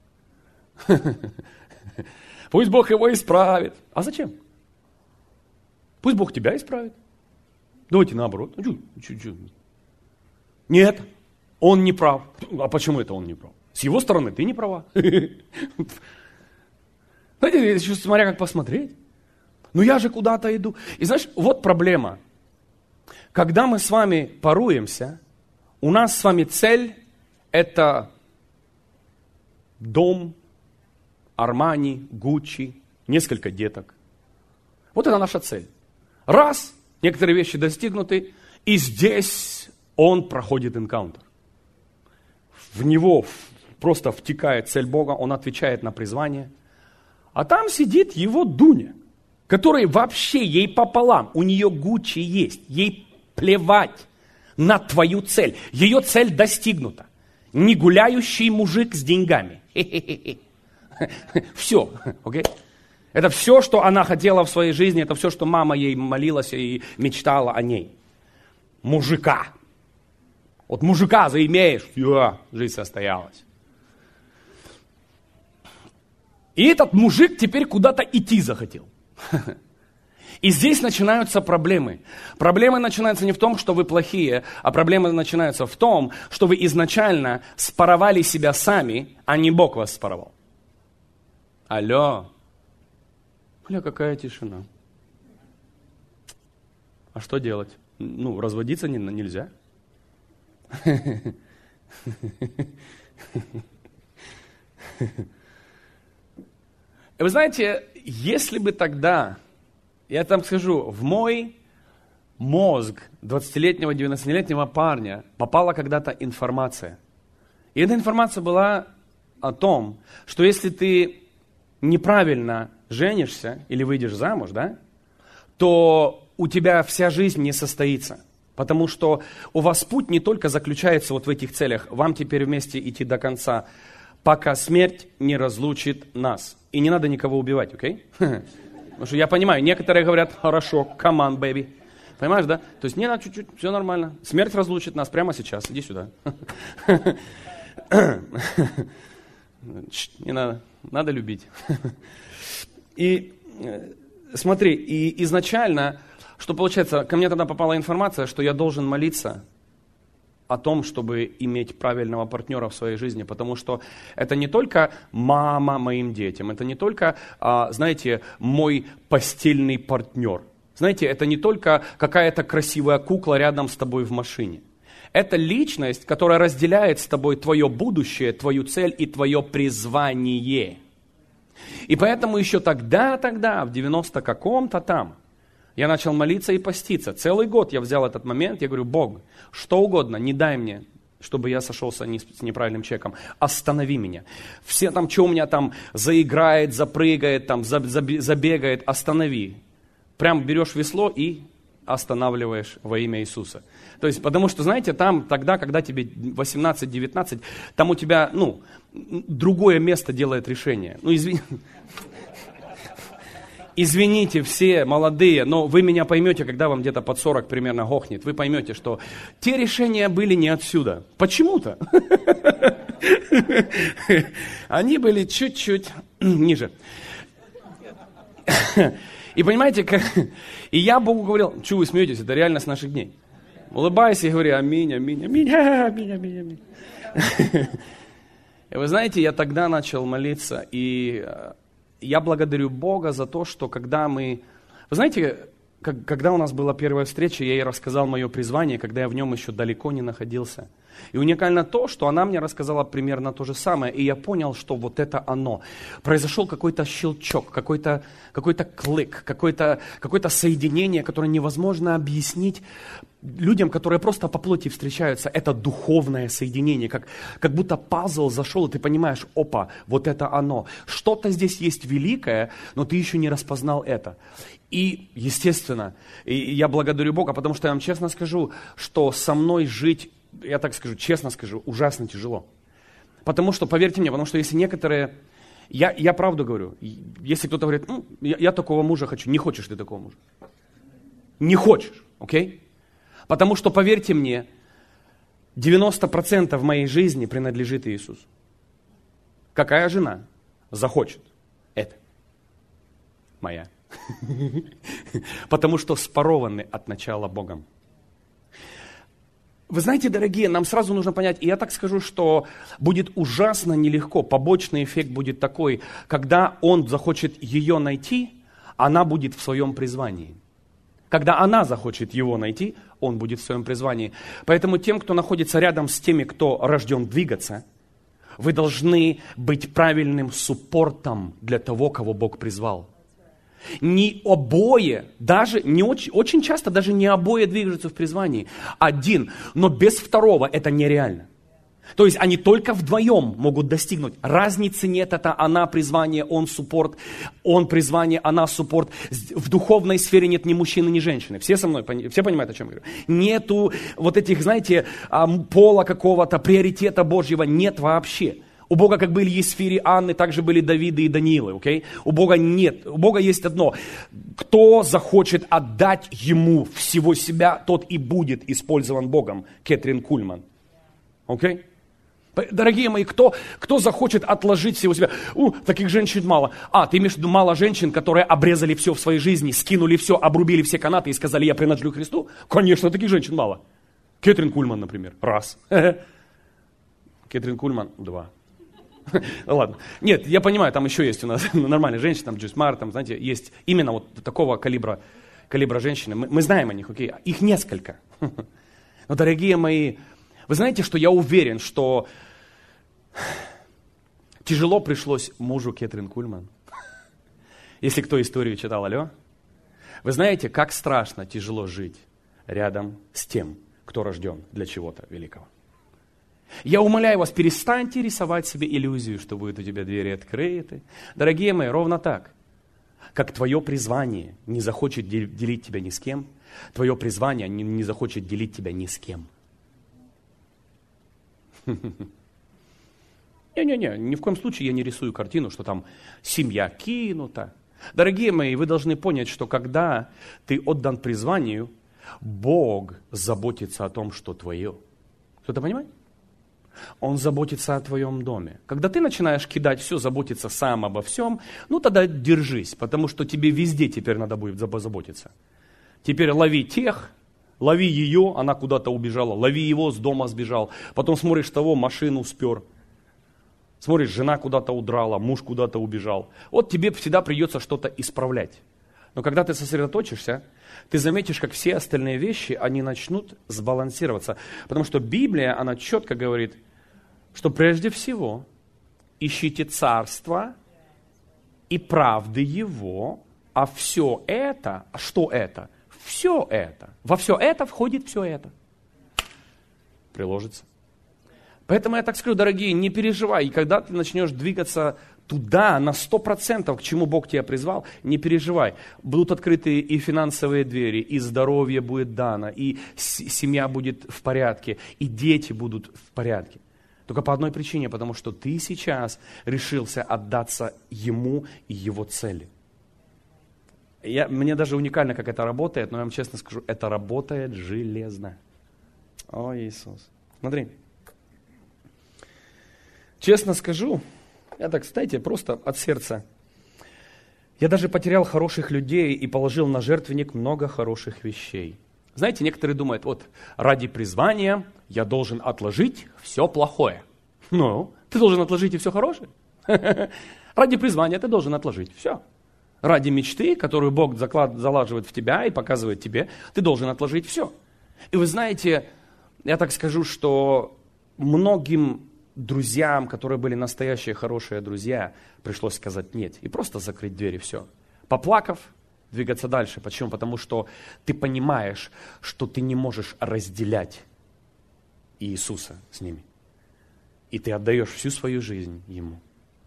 Пусть Бог его исправит. А зачем? Пусть Бог тебя исправит. Давайте наоборот. Нет, он не прав. А почему это он не прав? С его стороны ты не права. Знаете, еще смотря как посмотреть. Ну я же куда-то иду. И знаешь, вот проблема. Когда мы с вами поруемся, у нас с вами цель – это дом, Армани, Гуччи, несколько деток. Вот это наша цель. Раз, некоторые вещи достигнуты, и здесь он проходит энкаунтер. В него просто втекает цель Бога, он отвечает на призвание. А там сидит его Дуня, которая вообще ей пополам, у нее Гуччи есть, ей плевать на твою цель. Ее цель достигнута. Не гуляющий мужик с деньгами. Все, окей? Это все, что она хотела в своей жизни, это все, что мама ей молилась и мечтала о ней. Мужика. Вот мужика заимеешь, все, жизнь состоялась. И этот мужик теперь куда-то идти захотел. И здесь начинаются проблемы. Проблемы начинаются не в том, что вы плохие, а проблемы начинаются в том, что вы изначально спаровали себя сами, а не Бог вас спаровал. Алло. Бля, какая тишина. А что делать? Ну, разводиться не, нельзя. Вы знаете, если бы тогда, я там скажу, в мой мозг двадцатилетнего, девятнадцатилетнего парня попала когда-то информация. И эта информация была о том, что если ты неправильно женишься или выйдешь замуж, да, то у тебя вся жизнь не состоится. Потому что у вас путь не только заключается вот в этих целях. Вам теперь вместе идти до конца, пока смерть не разлучит нас. И не надо никого убивать, окей? Okay? Потому что я понимаю, некоторые говорят, хорошо, come on, baby. Понимаешь, да? То есть не надо чуть-чуть, все нормально. Смерть разлучит нас прямо сейчас, иди сюда. Не надо, надо любить. И смотри, и изначально, что получается, ко мне тогда попала информация, что я должен молиться о том, чтобы иметь правильного партнера в своей жизни, потому что это не только мама моим детям, это не только, знаете, мой постельный партнер. Знаете, это не только какая-то красивая кукла рядом с тобой в машине. Это личность, которая разделяет с тобой твое будущее, твою цель и твое призвание. И поэтому еще тогда, тогда, в девяносто каком-то там, я начал молиться и поститься. Целый год я взял этот момент, я говорю: Бог, что угодно, не дай мне, чтобы я сошелся с неправильным человеком. Останови меня. Все там, что у меня там заиграет, запрыгает, там, забегает, останови. Прям берешь весло и останавливаешь во имя Иисуса. То есть, потому что, знаете, там тогда, когда тебе восемнадцать-девятнадцать, там у тебя, ну, другое место делает решение. Ну, извини... Извините все молодые, но вы меня поймете, когда вам где-то под сорок примерно гохнет. Вы поймете, что те решения были не отсюда. Почему-то. Они были чуть-чуть ниже. И понимаете, как... и я Богу говорил: что вы смеетесь, это реальность наших дней. Улыбайся и говори: аминь, аминь, аминь, аминь, аминь, аминь. И вы знаете, я тогда начал молиться, и я благодарю Бога за то, что когда мы... Вы знаете, как, когда у нас была первая встреча, я ей рассказал мое призвание, когда я в нем еще далеко не находился. И уникально то, что она мне рассказала примерно то же самое, и я понял, что вот это оно. Произошел какой-то щелчок, какой-то, какой-то клик, какое-то, какое-то соединение, которое невозможно объяснить людям, которые просто по плоти встречаются. Это духовное соединение, как, как будто пазл зашел, и ты понимаешь: опа, вот это оно. Что-то здесь есть великое, но ты еще не распознал это. И, естественно, и я благодарю Бога, потому что я вам честно скажу, что со мной жить, я так скажу, честно скажу, ужасно тяжело. Потому что, поверьте мне, потому что если некоторые, я, я правду говорю, если кто-то говорит: ну, я, я такого мужа хочу, не хочешь ты такого мужа. Не хочешь, окей? Потому что, поверьте мне, девяносто процентов моей жизни принадлежит Иисусу. Какая жена захочет это? Моя. Потому что спорованы от начала Богом. Вы знаете, дорогие, нам сразу нужно понять, и я так скажу, что будет ужасно нелегко. Побочный эффект будет такой: когда он захочет ее найти, она будет в своем призвании. Когда она захочет его найти, он будет в своем призвании. Поэтому тем, кто находится рядом с теми, кто рожден двигаться, вы должны быть правильным суппортом для того, кого Бог призвал. Не обои, даже не очень, очень часто даже не обои двигаются в призвании. Один, но без второго это нереально. То есть они только вдвоем могут достигнуть. Разницы нет, это она призвание, он суппорт, он призвание, она суппорт. В духовной сфере нет ни мужчины, ни женщины. Все со мной, все понимают, о чем я говорю? Нету вот этих, знаете, пола какого-то, приоритета Божьего, нет вообще. У Бога как были есть в сфере Анны, так же были Давиды и Даниилы, окей? У Бога нет, у Бога есть одно. Кто захочет отдать Ему всего себя, тот и будет использован Богом. Кэтрин Кульман, окей? Дорогие мои, кто, кто захочет отложить всего себя? У, таких женщин мало. А, ты имеешь в виду мало женщин, которые обрезали все в своей жизни, скинули все, обрубили все канаты и сказали: я принадлежу Христу? Конечно, таких женщин мало. Кэтрин Кульман, например, раз. Кэтрин Кульман, два. Ладно. Нет, я понимаю, там еще есть у нас нормальные женщины, там Джойс Мар, там, знаете, есть именно вот такого калибра, калибра женщины. Мы, мы знаем о них, окей? Их несколько. Но, дорогие мои, вы знаете, что я уверен, что тяжело пришлось мужу Кэтрин Кульман. Если кто историю читал, алло. Вы знаете, как страшно тяжело жить рядом с тем, кто рожден для чего-то великого. Я умоляю вас, перестаньте рисовать себе иллюзию, что будут у тебя двери открыты. Дорогие мои, ровно так, как твое призвание не захочет делить тебя ни с кем, твое призвание не, не захочет делить тебя ни с кем. Не-не-не, ни в коем случае я не рисую картину, что там семья кинута. Дорогие мои, вы должны понять, что когда ты отдан призванию, Бог заботится о том, что твое. Кто-то понимает? Он заботится о твоем доме. Когда ты начинаешь кидать все, заботиться сам обо всем, ну тогда держись, потому что тебе везде теперь надо будет заботиться. Теперь лови тех, лови ее, она куда-то убежала, лови его, с дома сбежал. Потом смотришь того, машину спер. Смотришь, жена куда-то удрала, муж куда-то убежал. Вот тебе всегда придется что-то исправлять. Но когда ты сосредоточишься, ты заметишь, как все остальные вещи, они начнут сбалансироваться. Потому что Библия, она четко говорит, что прежде всего ищите царство и правды Его, а все это, а что это? Все это, во все это входит все это. Приложится. Поэтому я так скажу, дорогие, не переживай. И когда ты начнешь двигаться туда, на сто процентов, к чему Бог тебя призвал, не переживай. Будут открыты и финансовые двери, и здоровье будет дано, и семья будет в порядке, и дети будут в порядке. Только по одной причине, потому что ты сейчас решился отдаться Ему и Его цели. Я, мне даже уникально, как это работает, но я вам честно скажу, это работает железно. О, Иисус. Смотри. Честно скажу, я так, кстати, просто от сердца. Я даже потерял хороших людей и положил на жертвенник много хороших вещей. Знаете, некоторые думают, вот ради призвания я должен отложить все плохое. Ну, ты должен отложить и все хорошее. Ради призвания ты должен отложить все. Ради мечты, которую Бог заклад, залаживает в тебя и показывает тебе, ты должен отложить все. И вы знаете, я так скажу, что многим друзьям, которые были настоящие хорошие друзья, пришлось сказать нет и просто закрыть двери, все. Поплакав, двигаться дальше. Почему? Потому что ты понимаешь, что ты не можешь разделять Иисуса с ними. И ты отдаешь всю свою жизнь Ему.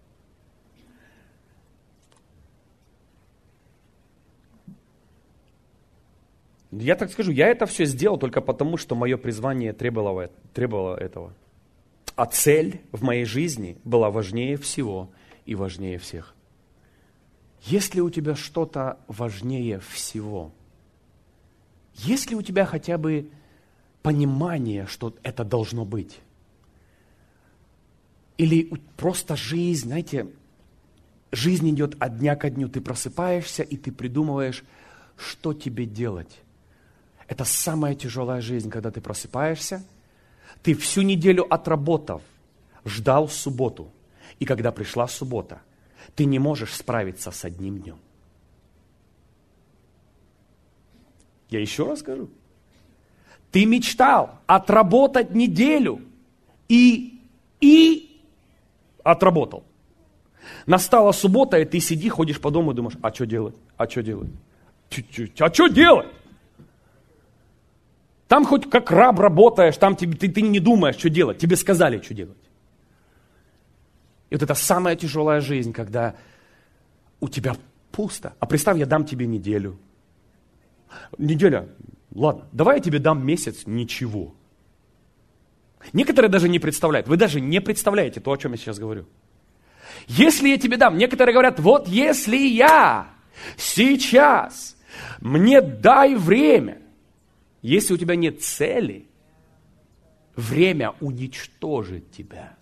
Я так скажу, я это все сделал только потому, что мое призвание требовало, требовало этого. А цель в моей жизни была важнее всего и важнее всех. Есть ли у тебя что-то важнее всего? Есть ли у тебя хотя бы понимание, что это должно быть? Или просто жизнь, знаете, жизнь идет от дня ко дню. Ты просыпаешься, и ты придумываешь, что тебе делать. Это самая тяжелая жизнь, когда ты просыпаешься, ты всю неделю отработав, ждал субботу. И когда пришла суббота, ты не можешь справиться с одним днем. Я еще раз скажу. Ты мечтал отработать неделю и, и отработал. Настала суббота, и ты сиди, ходишь по дому и думаешь, а что делать? А что делать? Чуть-чуть. А что делать? Там хоть как раб работаешь, там ты, ты, ты не думаешь, что делать. Тебе сказали, что делать. И вот это самая тяжелая жизнь, когда у тебя пусто. А представь, я дам тебе неделю. Неделя, ладно, давай я тебе дам месяц, ничего. Некоторые даже не представляют. Вы даже не представляете то, о чем я сейчас говорю. Если я тебе дам, некоторые говорят, вот если я сейчас, мне дай время. Если у тебя нет цели, время уничтожит тебя.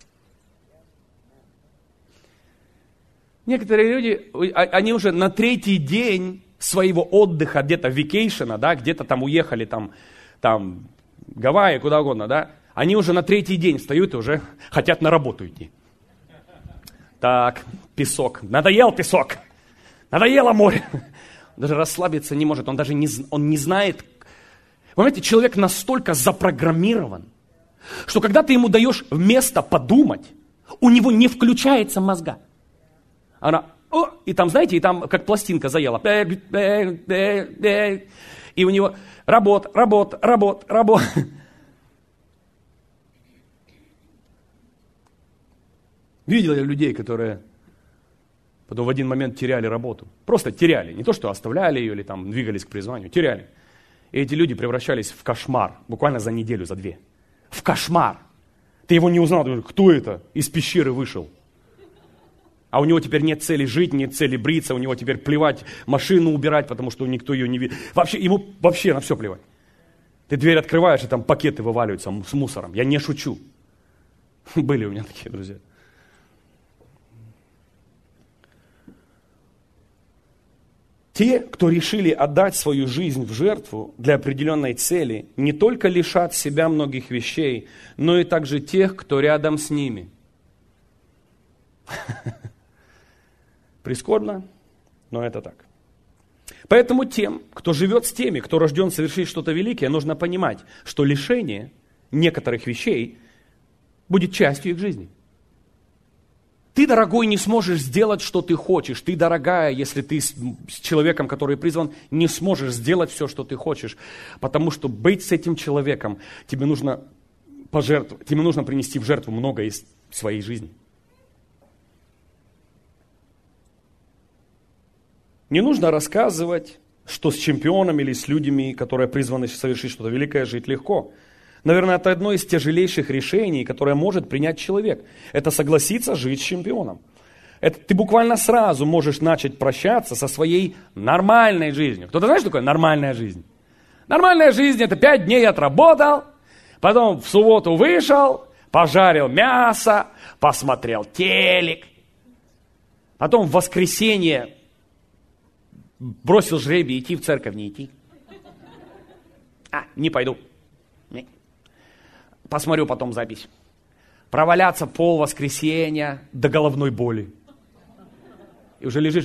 Некоторые люди, они уже на третий день своего отдыха, где-то вакейшена, да, где-то там уехали, там, там Гавайи, куда угодно, да, они уже на третий день встают и уже хотят на работу идти. Так, песок. Надоел песок. Надоело море. Даже расслабиться не может, он даже не, он не знает. Вы знаете, человек настолько запрограммирован, что когда ты ему даешь место подумать, у него не включается мозга. Она, о, и там, знаете, и там как пластинка заела. И у него работа, работа, работа, работа. Видел я людей, которые потом в один момент теряли работу. Просто теряли. Не то, что оставляли ее или там двигались к призванию. Теряли. И эти люди превращались в кошмар. Буквально за неделю, за две. В кошмар. Ты его не узнал. Ты говоришь, кто это? Из пещеры вышел. А у него теперь нет цели жить, нет цели бриться. У него теперь плевать машину убирать, потому что никто ее не видит. Вообще, ему вообще на все плевать. Ты дверь открываешь, и там пакеты вываливаются с мусором. Я не шучу. Были у меня такие друзья. Те, кто решили отдать свою жизнь в жертву для определенной цели, не только лишат себя многих вещей, но и также тех, кто рядом с ними. Прискорбно, но это так. Поэтому тем, кто живет с теми, кто рожден совершить что-то великое, нужно понимать, что лишение некоторых вещей будет частью их жизни. Ты, дорогой, не сможешь сделать, что ты хочешь. Ты, дорогая, если ты с человеком, который призван, не сможешь сделать все, что ты хочешь. Потому что быть с этим человеком, тебе нужно пожертвовать, тебе нужно принести в жертву много из своей жизни. Не нужно рассказывать, что с чемпионами или с людьми, которые призваны совершить что-то великое, жить легко. Наверное, это одно из тяжелейших решений, которое может принять человек. Это согласиться жить с чемпионом. Это ты буквально сразу можешь начать прощаться со своей нормальной жизнью. Кто-то знает, что такое нормальная жизнь? Нормальная жизнь – это пять дней отработал, потом в субботу вышел, пожарил мясо, посмотрел телек, потом в воскресенье бросил жребий, идти в церковь, не идти. А, не пойду. Не. Посмотрю потом запись. Проваляться пол воскресенья до головной боли. И уже лежишь,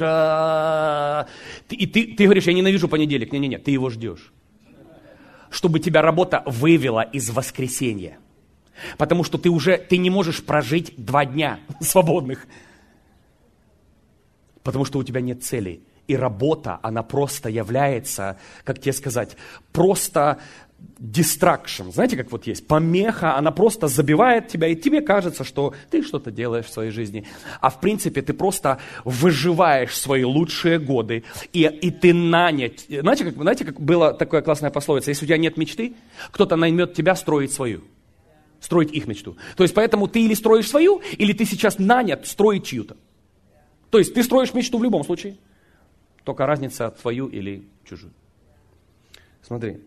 и ты, ты говоришь, я ненавижу понедельник. Не-не-не, ты его ждешь. Чтобы тебя работа вывела из воскресенья. Потому что ты уже, ты не можешь прожить два дня свободных. Потому что у тебя нет целей. И работа, она просто является, как тебе сказать, просто distraction. Знаете, как вот есть помеха, она просто забивает тебя, и тебе кажется, что ты что-то делаешь в своей жизни. А в принципе ты просто выживаешь свои лучшие годы, и, и ты нанят. Знаете как, знаете, как была такая классная пословица, если у тебя нет мечты, кто-то наймет тебя строить свою. Строить их мечту. То есть поэтому ты или строишь свою, или ты сейчас нанят строить чью-то. То есть ты строишь мечту в любом случае. Только разница твою или чужую. Смотри.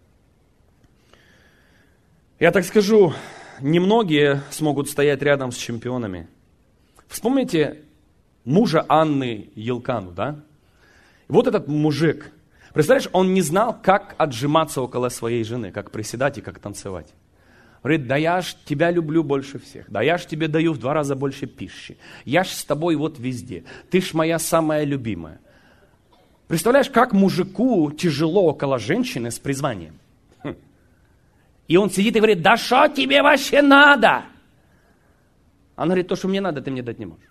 Я так скажу, немногие смогут стоять рядом с чемпионами. Вспомните мужа Анны Елкану, да? Вот этот мужик, представляешь, он не знал, как отжиматься около своей жены, как приседать и как танцевать. Говорит, да я ж тебя люблю больше всех, да я ж тебе даю в два раза больше пищи, я ж с тобой вот везде, ты ж моя самая любимая. Представляешь, как мужику тяжело около женщины с призванием. Хм. И он сидит и говорит, да что тебе вообще надо? Она говорит, то, что мне надо, ты мне дать не можешь.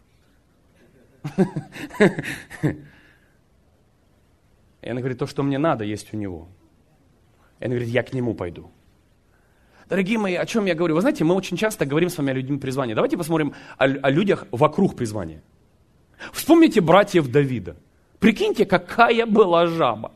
И она говорит, то, что мне надо, есть у него. И она говорит, я к нему пойду. Дорогие мои, о чем я говорю? Вы знаете, мы очень часто говорим с вами о людях призвания. Давайте посмотрим о, о людях вокруг призвания. Вспомните братьев Давида. Прикиньте, какая была жаба.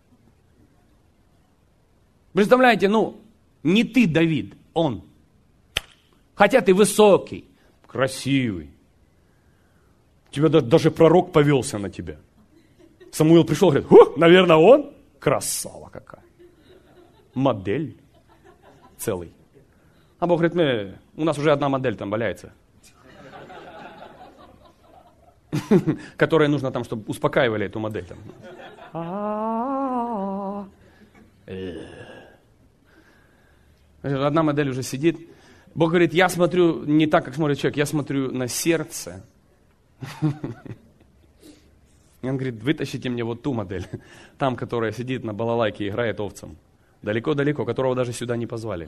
Представляете, ну, не ты, Давид, он. Хотя ты высокий, красивый. Тебя даже пророк повелся на тебя. Самуил пришел и говорит, наверное, он? Красава какая. Модель целый. А Бог говорит, э, у нас уже одна модель там валяется. Которая нужно там, чтобы успокаивали эту модель. Одна модель уже сидит. Бог говорит, я смотрю не так, как смотрит человек, я смотрю на сердце. И он говорит, вытащите мне вот ту модель, там, которая сидит на балалайке и играет овцам. Далеко-далеко, которого даже сюда не позвали.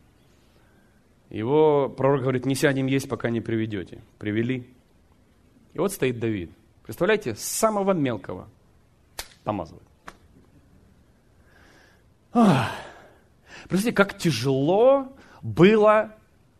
Его пророк говорит, не сядем есть, пока не приведете. Привели. И вот стоит Давид. Представляете, с самого мелкого помазывает. Ах. Представляете, как тяжело было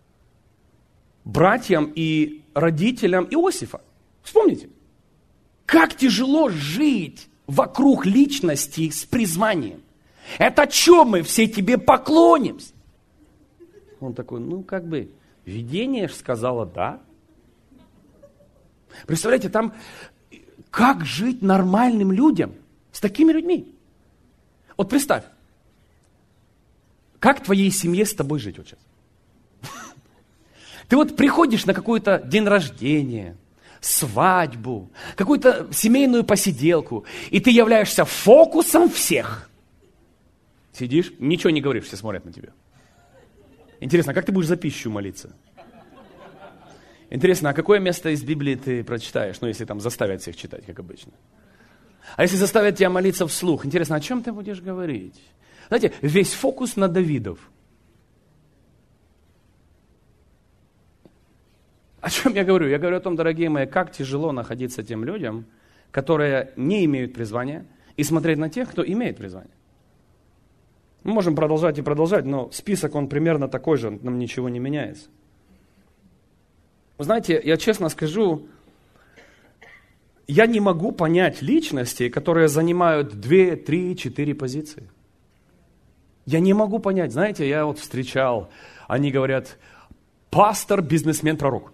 братьям и родителям Иосифа. Вспомните, как тяжело жить вокруг личности с призванием. Это что мы все тебе поклонимся? Он такой, ну как бы, видение сказала да. Представляете, там, как жить нормальным людям с такими людьми? Вот представь, как твоей семье с тобой жить вот сейчас? Ты вот приходишь на какой-то день рождения, свадьбу, какую-то семейную посиделку, и ты являешься фокусом всех. Сидишь, ничего не говоришь, все смотрят на тебя. Интересно, а как ты будешь за пищу молиться? Интересно, а какое место из Библии ты прочитаешь, ну, если там заставят всех читать, как обычно? А если заставить тебя молиться вслух, интересно, о чем ты будешь говорить? Знаете, весь фокус на Давидов. О чем я говорю? Я говорю о том, дорогие мои, как тяжело находиться тем людям, которые не имеют призвания, и смотреть на тех, кто имеет призвание. Мы можем продолжать и продолжать, но список, он примерно такой же, нам ничего не меняется. Вы знаете, я честно скажу, я не могу понять личности, которые занимают две, три, четыре позиции. Я не могу понять. Знаете, я вот встречал, они говорят, пастор, бизнесмен, пророк.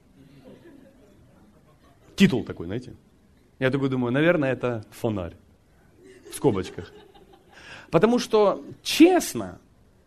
Титул такой, знаете. Я такой думаю, наверное, это фонарь. В скобочках. Потому что, честно,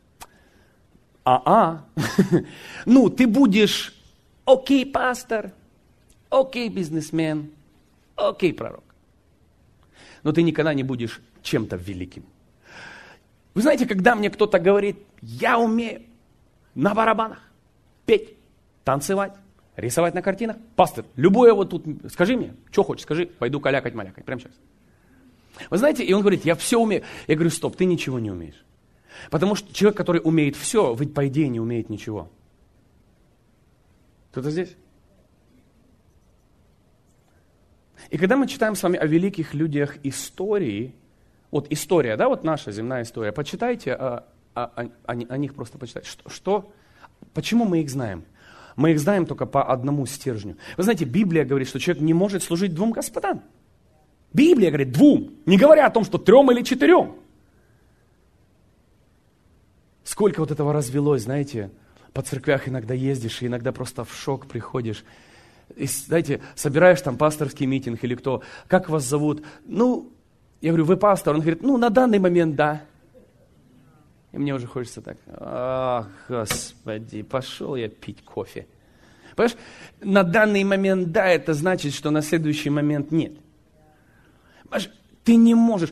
а-а, ну, ты будешь окей, пастор, окей, бизнесмен, окей, пророк. Но ты никогда не будешь чем-то великим. Вы знаете, когда мне кто-то говорит, я умею на барабанах петь, танцевать, рисовать на картинах, пастор, любое вот тут, скажи мне, что хочешь, скажи, пойду калякать-малякать, прямо сейчас. Вы знаете, и он говорит, я все умею. Я говорю, стоп, ты ничего не умеешь. Потому что человек, который умеет все, ведь по идее не умеет ничего. Кто-то здесь? И когда мы читаем с вами о великих людях истории, вот история, да, вот наша земная история, почитайте о, о, о, о, о них, просто почитайте. Что, что, почему мы их знаем? Мы их знаем только по одному стержню. Вы знаете, Библия говорит, что человек не может служить двум господам. Библия говорит двум, не говоря о том, что трем или четырем. Сколько вот этого развелось, знаете, по церквях иногда ездишь, и иногда просто в шок приходишь. И, знаете, собираешь там пасторский митинг или кто, как вас зовут? Ну, я говорю, вы пастор? Он говорит, ну, на данный момент да. И мне уже хочется так, ах, Господи, пошел я пить кофе. Понимаешь, на данный момент да, это значит, что на следующий момент нет. Понимаешь, ты не можешь.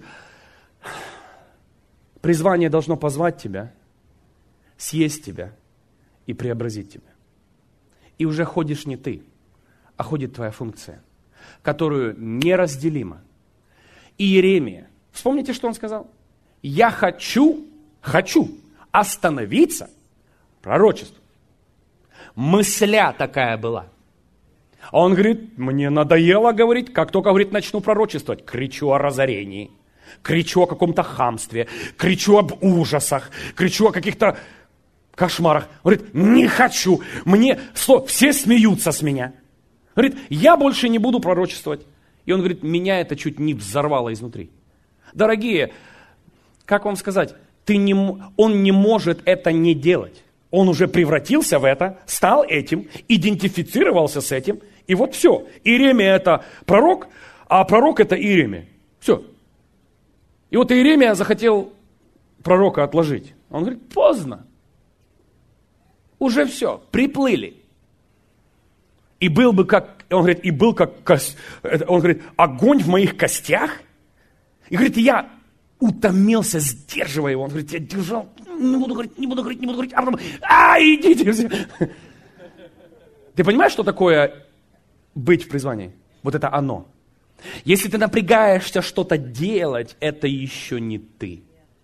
Призвание должно позвать тебя, съесть тебя и преобразить тебя. И уже ходишь не ты, а ходит твоя функция, которую неразделимо. Иеремия, вспомните, что он сказал? Я хочу, хочу остановиться пророчеству. Мысля такая была. А он говорит, мне надоело говорить, как только, говорит, начну пророчествовать, кричу о разорении, кричу о каком-то хамстве, кричу об ужасах, кричу о каких-то кошмарах. Говорит, не хочу, мне, все смеются с меня. Говорит, я больше не буду пророчествовать. И он говорит, меня это чуть не взорвало изнутри. Дорогие, как вам сказать, ты не, он не может это не делать. Он уже превратился в это, стал этим, идентифицировался с этим. И вот все. Иеремия это пророк, а пророк это Иеремия. Все. И вот Иеремия захотел пророка отложить. Он говорит, поздно. Уже все, приплыли. И был бы как, он говорит, и был как, он говорит, огонь в моих костях. И говорит, я утомился, сдерживая его. Он говорит, я держал, не буду говорить, не буду говорить, не буду говорить, а потом, а, идите все. Ты понимаешь, что такое быть в призвании? Вот это оно. Если ты напрягаешься что-то делать, это еще не ты.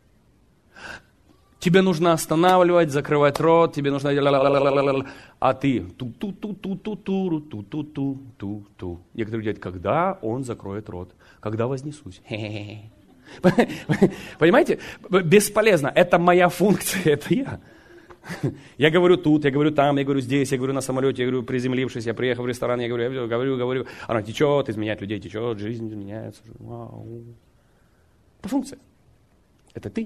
Тебе нужно останавливать, закрывать рот, тебе нужно... А ты... Ту-ту-ту-ту-ту-ту-ту-ту-ту-ту. Некоторые говорят, когда он закроет рот, когда вознесусь. Понимаете? Бесполезно. Это моя функция, это я. Я говорю тут, я говорю там, я говорю здесь, я говорю на самолете, я говорю приземлившись, я приехал в ресторан, я говорю, я говорю, говорю. Она течет, изменяет людей, течет, жизнь изменяется. Вау. Это функция. Это ты.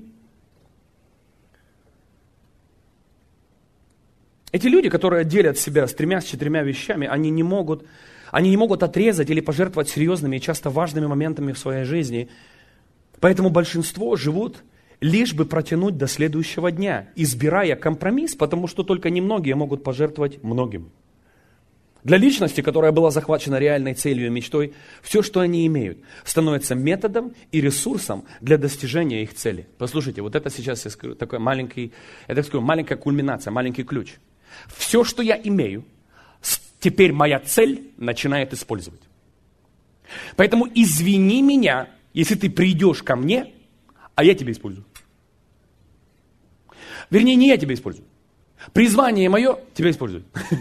Эти люди, которые делят себя с тремя, с четырьмя вещами, они не могут, они не могут отрезать или пожертвовать серьезными и часто важными моментами в своей жизни. Поэтому большинство живут лишь бы протянуть до следующего дня, избирая компромисс, потому что только немногие могут пожертвовать многим. Для личности, которая была захвачена реальной целью и мечтой, все, что они имеют, становится методом и ресурсом для достижения их цели. Послушайте, вот это сейчас я скажу, такой маленький, я так скажу, маленькая кульминация, маленький ключ. Все, что я имею, теперь моя цель начинает использовать. Поэтому извини меня, если ты придешь ко мне, а я тебя использую. Вернее, не я тебя использую. Призвание мое тебя использует.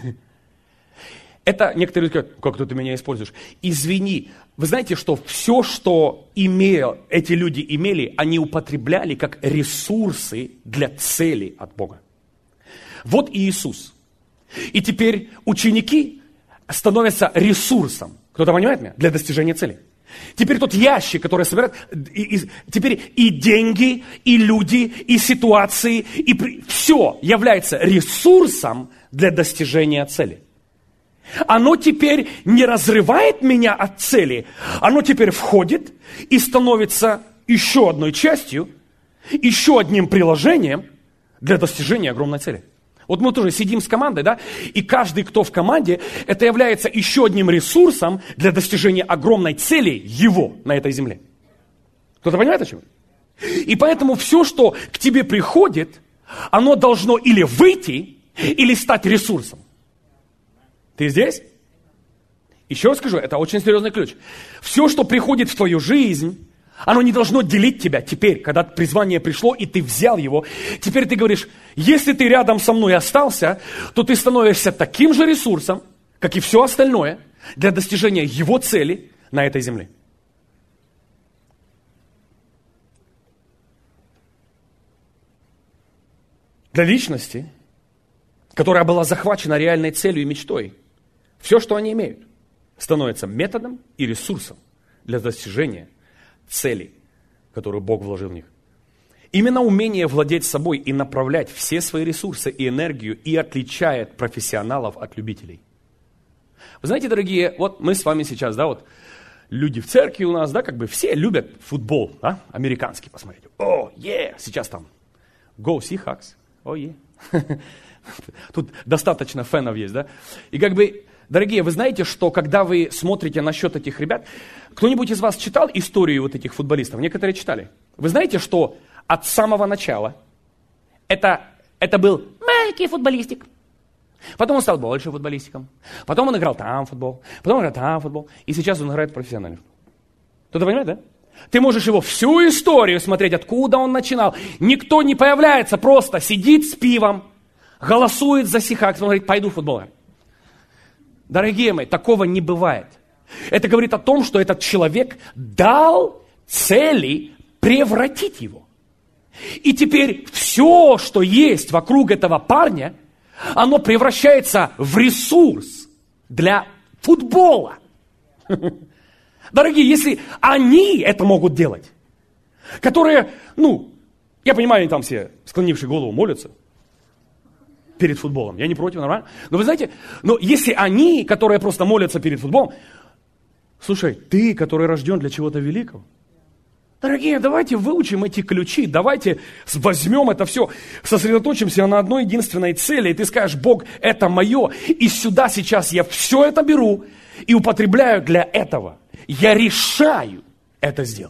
Это некоторые говорят, как ты меня используешь. Извини, вы знаете, что все, что имел, эти люди имели, они употребляли как ресурсы для цели от Бога. Вот и Иисус. И теперь ученики становятся ресурсом. Кто-то понимает меня? Для достижения цели. Теперь тот ящик, который собирает, и, и, теперь и деньги, и люди, и ситуации, и при, все является ресурсом для достижения цели. Оно теперь не разрывает меня от цели, оно теперь входит и становится еще одной частью, еще одним приложением для достижения огромной цели. Вот мы тоже сидим с командой, да, и каждый, кто в команде, это является еще одним ресурсом для достижения огромной цели его на этой земле. Кто-то понимает, о чем? И поэтому все, что к тебе приходит, оно должно или выйти, или стать ресурсом. Ты здесь? Еще раз скажу, это очень серьезный ключ. Все, что приходит в твою жизнь, оно не должно делить тебя теперь, когда призвание пришло, и ты взял его. Теперь ты говоришь, если ты рядом со мной остался, то ты становишься таким же ресурсом, как и все остальное, для достижения его цели на этой земле. Для личности, которая была захвачена реальной целью и мечтой, все, что они имеют, становится методом и ресурсом для достижения цели, которую Бог вложил в них. Именно умение владеть собой и направлять все свои ресурсы и энергию и отличает профессионалов от любителей. Вы знаете, дорогие, вот мы с вами сейчас, да, вот люди в церкви у нас, да, как бы все любят футбол, да, американский, посмотрите. О, е, сейчас там Go Seahawks, о, е. Тут достаточно фенов есть, да. И как бы, дорогие, вы знаете, что когда вы смотрите насчет этих ребят, кто-нибудь из вас читал историю вот этих футболистов? Некоторые читали. Вы знаете, что от самого начала это, это был маленький футболистик. Потом он стал больше футболистиком. Потом он играл там в футбол. Потом он играл там в футбол. И сейчас он играет профессионально. Кто-то понимает, да? Ты можешь его всю историю смотреть, откуда он начинал. Никто не появляется, просто сидит с пивом, голосует за Seahawks, он говорит, пойду в футбол. Дорогие мои, такого не бывает. Это говорит о том, что этот человек дал цели превратить его. И теперь все, что есть вокруг этого парня, оно превращается в ресурс для футбола. Дорогие, если они это могут делать, которые, ну, я понимаю, они там все, склонившие голову, молятся перед футболом. Я не против, нормально. Но вы знаете, но если они, которые просто молятся перед футболом, слушай, ты, который рожден для чего-то великого, дорогие, давайте выучим эти ключи, давайте возьмем это все, сосредоточимся на одной единственной цели, и ты скажешь, Бог, это мое, и сюда сейчас я все это беру и употребляю для этого. Я решаю это сделать.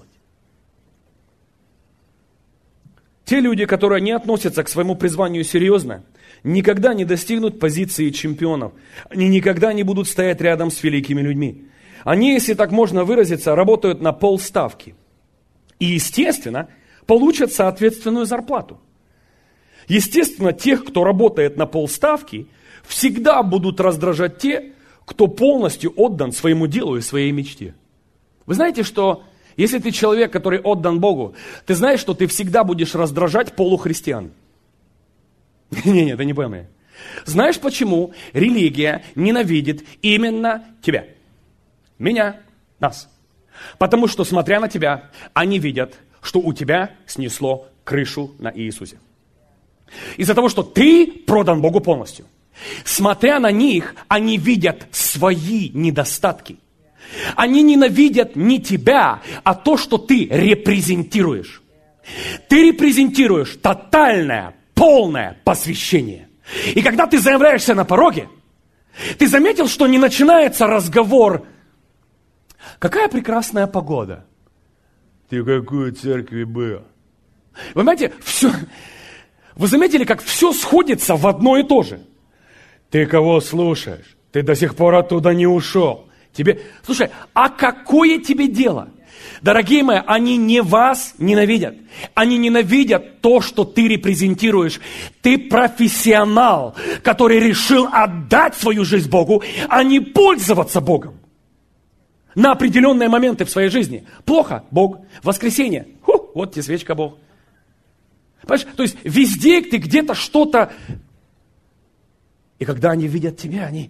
Те люди, которые не относятся к своему призванию серьезно, никогда не достигнут позиции чемпионов. Они никогда не будут стоять рядом с великими людьми. Они, если так можно выразиться, работают на полставки. И, естественно, получат соответственную зарплату. Естественно, тех, кто работает на полставки, всегда будут раздражать те, кто полностью отдан своему делу и своей мечте. Вы знаете, что если ты человек, который отдан Богу, ты знаешь, что ты всегда будешь раздражать полухристиан. Не-не, ты не пойми. Знаешь, почему религия ненавидит именно тебя? Меня, нас. Потому что, смотря на тебя, они видят, что у тебя снесло крышу на Иисусе. Из-за того, что ты продан Богу полностью. Смотря на них, они видят свои недостатки. Они ненавидят не тебя, а то, что ты репрезентируешь. Ты репрезентируешь тотальное, полное посвящение. И когда ты заявляешься на пороге, ты заметил, что не начинается разговор: какая прекрасная погода. Ты в какой церкви был? Вы понимаете, все... Вы заметили, как все сходится в одно и то же? Ты кого слушаешь? Ты до сих пор оттуда не ушел. Тебе, слушай, а какое тебе дело? Дорогие мои, они не вас ненавидят. Они ненавидят то, что ты репрезентируешь. Ты профессионал, который решил отдать свою жизнь Богу, а не пользоваться Богом. На определенные моменты в своей жизни. Плохо, Бог. Воскресенье. Ху, вот тебе свечка, Бог. Понимаешь? То есть везде ты где-то что-то... И когда они видят тебя, они...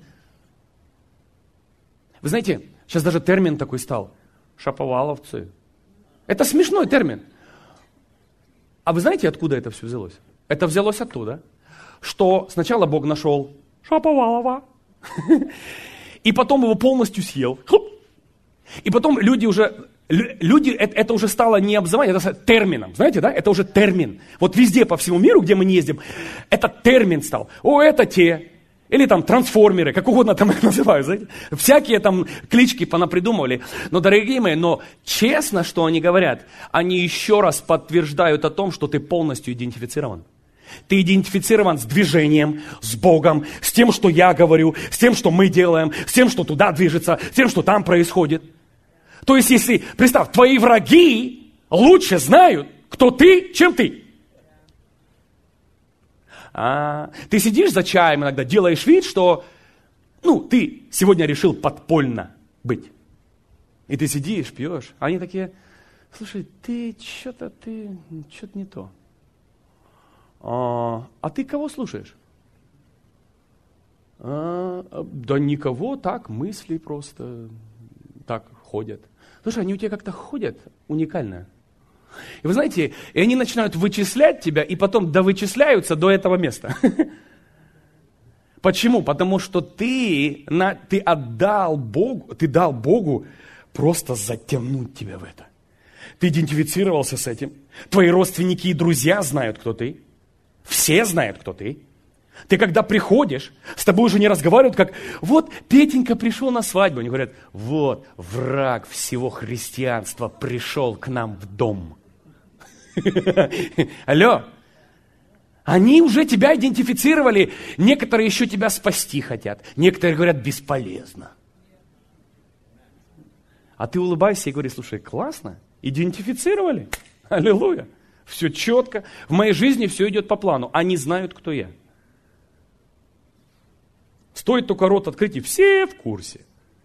Вы знаете, сейчас даже термин такой стал. Шаповаловцы. Это смешной термин. А вы знаете, откуда это все взялось? Это взялось оттуда, что сначала Бог нашел Шаповалова, и потом его полностью съел. И потом люди уже, люди, это уже стало не обзывание, это термином. Знаете, да? Это уже термин. Вот везде по всему миру, где мы не ездим, этот термин стал. О, это те. Или там трансформеры, как угодно там их называют, знаете. Всякие там клички понапридумывали. Но, дорогие мои, но честно, что они говорят, они еще раз подтверждают о том, что ты полностью идентифицирован. Ты идентифицирован с движением, с Богом, с тем, что я говорю, с тем, что мы делаем, с тем, что туда движется, с тем, что там происходит. То есть, если, представь, твои враги лучше знают, кто ты, чем ты. А, ты сидишь за чаем иногда, делаешь вид, что ну, ты сегодня решил подпольно быть. И ты сидишь, пьешь. А они такие, слушай, ты что-то, ты что-то не то. А, а ты кого слушаешь? А, да никого, так, мысли просто так ходят. Слушай, они у тебя как-то ходят уникально. И вы знаете, и они начинают вычислять тебя, и потом довычисляются до этого места. Почему? Потому что ты, на, ты отдал Богу, ты дал Богу просто затянуть тебя в это. Ты идентифицировался с этим. Твои родственники и друзья знают, кто ты. Все знают, кто ты. Ты когда приходишь, с тобой уже не разговаривают, как вот Петенька пришел на свадьбу. Они говорят, вот враг всего христианства пришел к нам в дом. Алло. Они уже тебя идентифицировали. Некоторые еще тебя спасти хотят. Некоторые говорят, бесполезно. А ты улыбайся и говори, слушай, классно, идентифицировали. Аллилуйя. Все четко. В моей жизни все идет по плану. Они знают, кто я. Стоит только рот открыть, и все в курсе.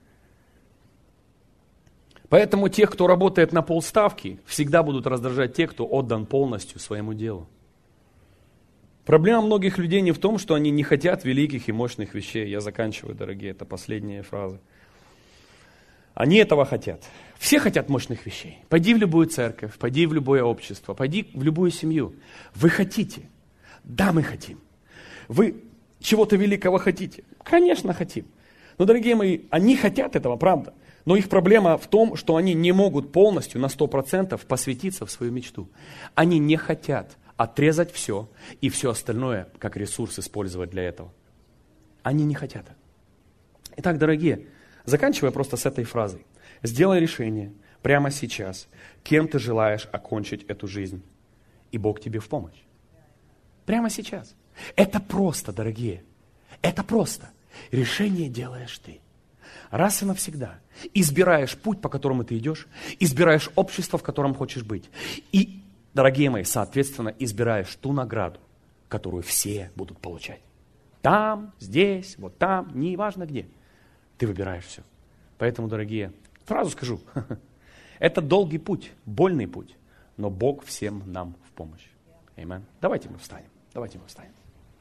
Поэтому тех, кто работает на полставки, всегда будут раздражать те, кто отдан полностью своему делу. Проблема многих людей не в том, что они не хотят великих и мощных вещей. Я заканчиваю, дорогие, это последняя фраза. Они этого хотят. Все хотят мощных вещей. Пойди в любую церковь, пойди в любое общество, пойди в любую семью. Вы хотите? Да, мы хотим. Вы чего-то великого хотите? Конечно, хотим. Но, дорогие мои, они хотят этого, правда. Но их проблема в том, что они не могут полностью на сто процентов посвятиться в свою мечту. Они не хотят отрезать все и все остальное как ресурс использовать для этого. Они не хотят. Итак, дорогие, заканчивая просто с этой фразой. Сделай решение прямо сейчас, кем ты желаешь окончить эту жизнь. И Бог тебе в помощь. Прямо сейчас. Это просто, дорогие. Это просто. Решение делаешь ты. Раз и навсегда. Избираешь путь, по которому ты идешь. Избираешь общество, в котором хочешь быть. И, дорогие мои, соответственно, избираешь ту награду, которую все будут получать. Там, здесь, вот там, неважно где. Ты выбираешь все. Поэтому, дорогие, сразу скажу, это долгий путь, больный путь, но Бог всем нам в помощь. Аминь. Давайте мы встанем. Давайте мы встанем.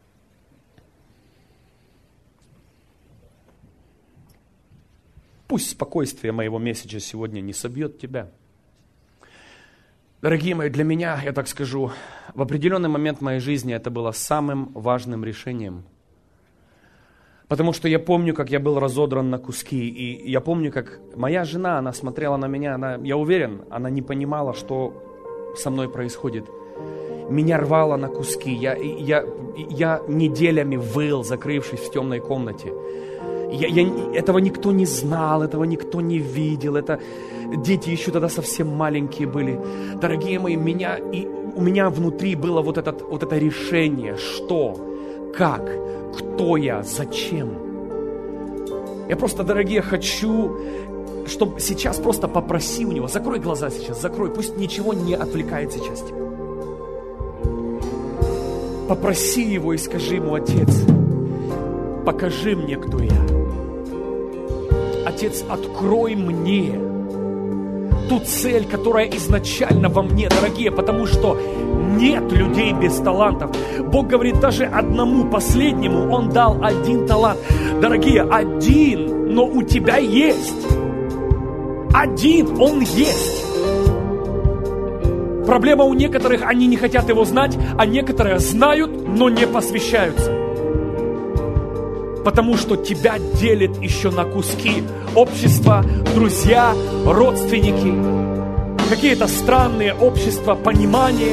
Пусть спокойствие моего месседжа сегодня не собьет тебя. Дорогие мои, для меня, я так скажу, в определенный момент моей жизни это было самым важным решением. Потому что я помню, как я был разодран на куски. И я помню, как моя жена, она смотрела на меня, она, я уверен, она не понимала, что со мной происходит. Меня рвало на куски. Я, я, я неделями выл, закрывшись в темной комнате. Я, я, этого никто не знал, этого никто не видел. Это, дети еще тогда совсем маленькие были. Дорогие мои, меня, и у меня внутри было вот, этот, вот это решение, что, как, кто я, зачем. Я просто, дорогие, хочу, чтобы сейчас просто попроси у Него, закрой глаза сейчас, закрой, пусть ничего не отвлекает сейчас тебя. Попроси Его и скажи Ему: Отец, покажи мне, кто я. Отец, открой мне ту цель, которая изначально во мне, дорогие, потому что нет людей без талантов. Бог говорит, даже одному последнему Он дал один талант. Дорогие, один, но у тебя есть. Один, он есть. Проблема у некоторых, они не хотят его знать, а некоторые знают, но не посвящаются. Потому что тебя делит еще на куски общество, друзья, родственники, какие-то странные общества, понимание.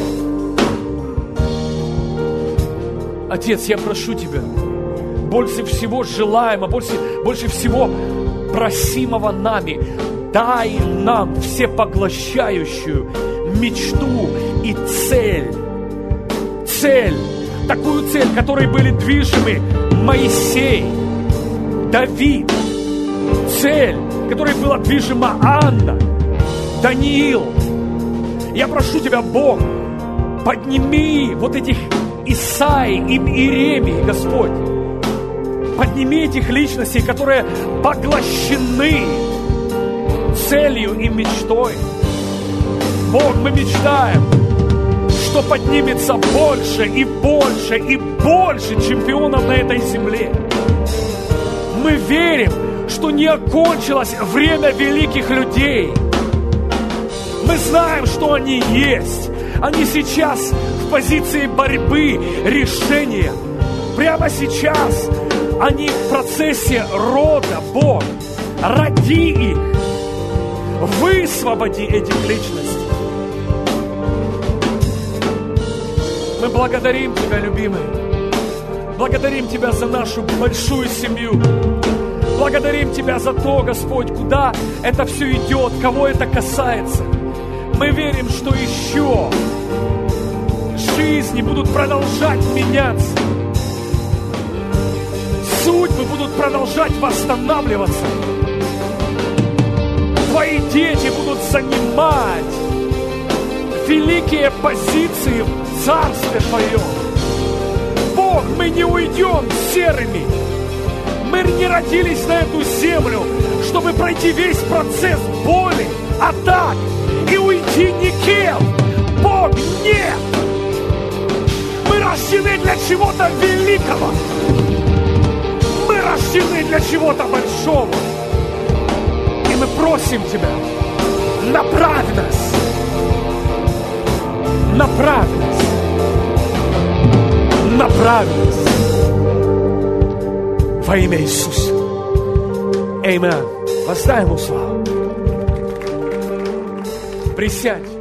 Отец, я прошу Тебя, больше всего желаемого, больше, больше всего просимого нами, дай нам всепоглощающую мечту и цель. Цель, такую цель, которой были движимы Моисей, Давид. Цель, которой была движима Анна, Даниил. Я прошу Тебя, Бог, подними вот этих Исаи и Иеремии, Господь. Подними этих личностей, которые поглощены целью и мечтой. Бог, мы мечтаем, что поднимется больше и больше и больше чемпионов на этой земле. Мы верим, что не окончилось время великих людей. Мы знаем, что они есть. Они сейчас в позиции борьбы, решения. Прямо сейчас они в процессе рода. Бог, роди их. Высвободи этих личностей. Мы благодарим Тебя, любимый. Благодарим Тебя за нашу большую семью. Благодарим Тебя за то, Господь, куда это все идет, кого это касается. Мы верим, что еще жизни будут продолжать меняться. Судьбы будут продолжать восстанавливаться. Твои дети будут занимать великие позиции в Царстве Твоем. Бог, мы не уйдем серыми. Мы не родились на эту землю, чтобы пройти весь процесс боли, атак и уйти никем. Бог, нет! Мы рождены для чего-то великого. Мы рождены для чего-то большого. И мы просим Тебя, направь нас. Направь нас. Направь нас. Во имя Иисуса. Аминь. Воздай Ему славу. Присядь.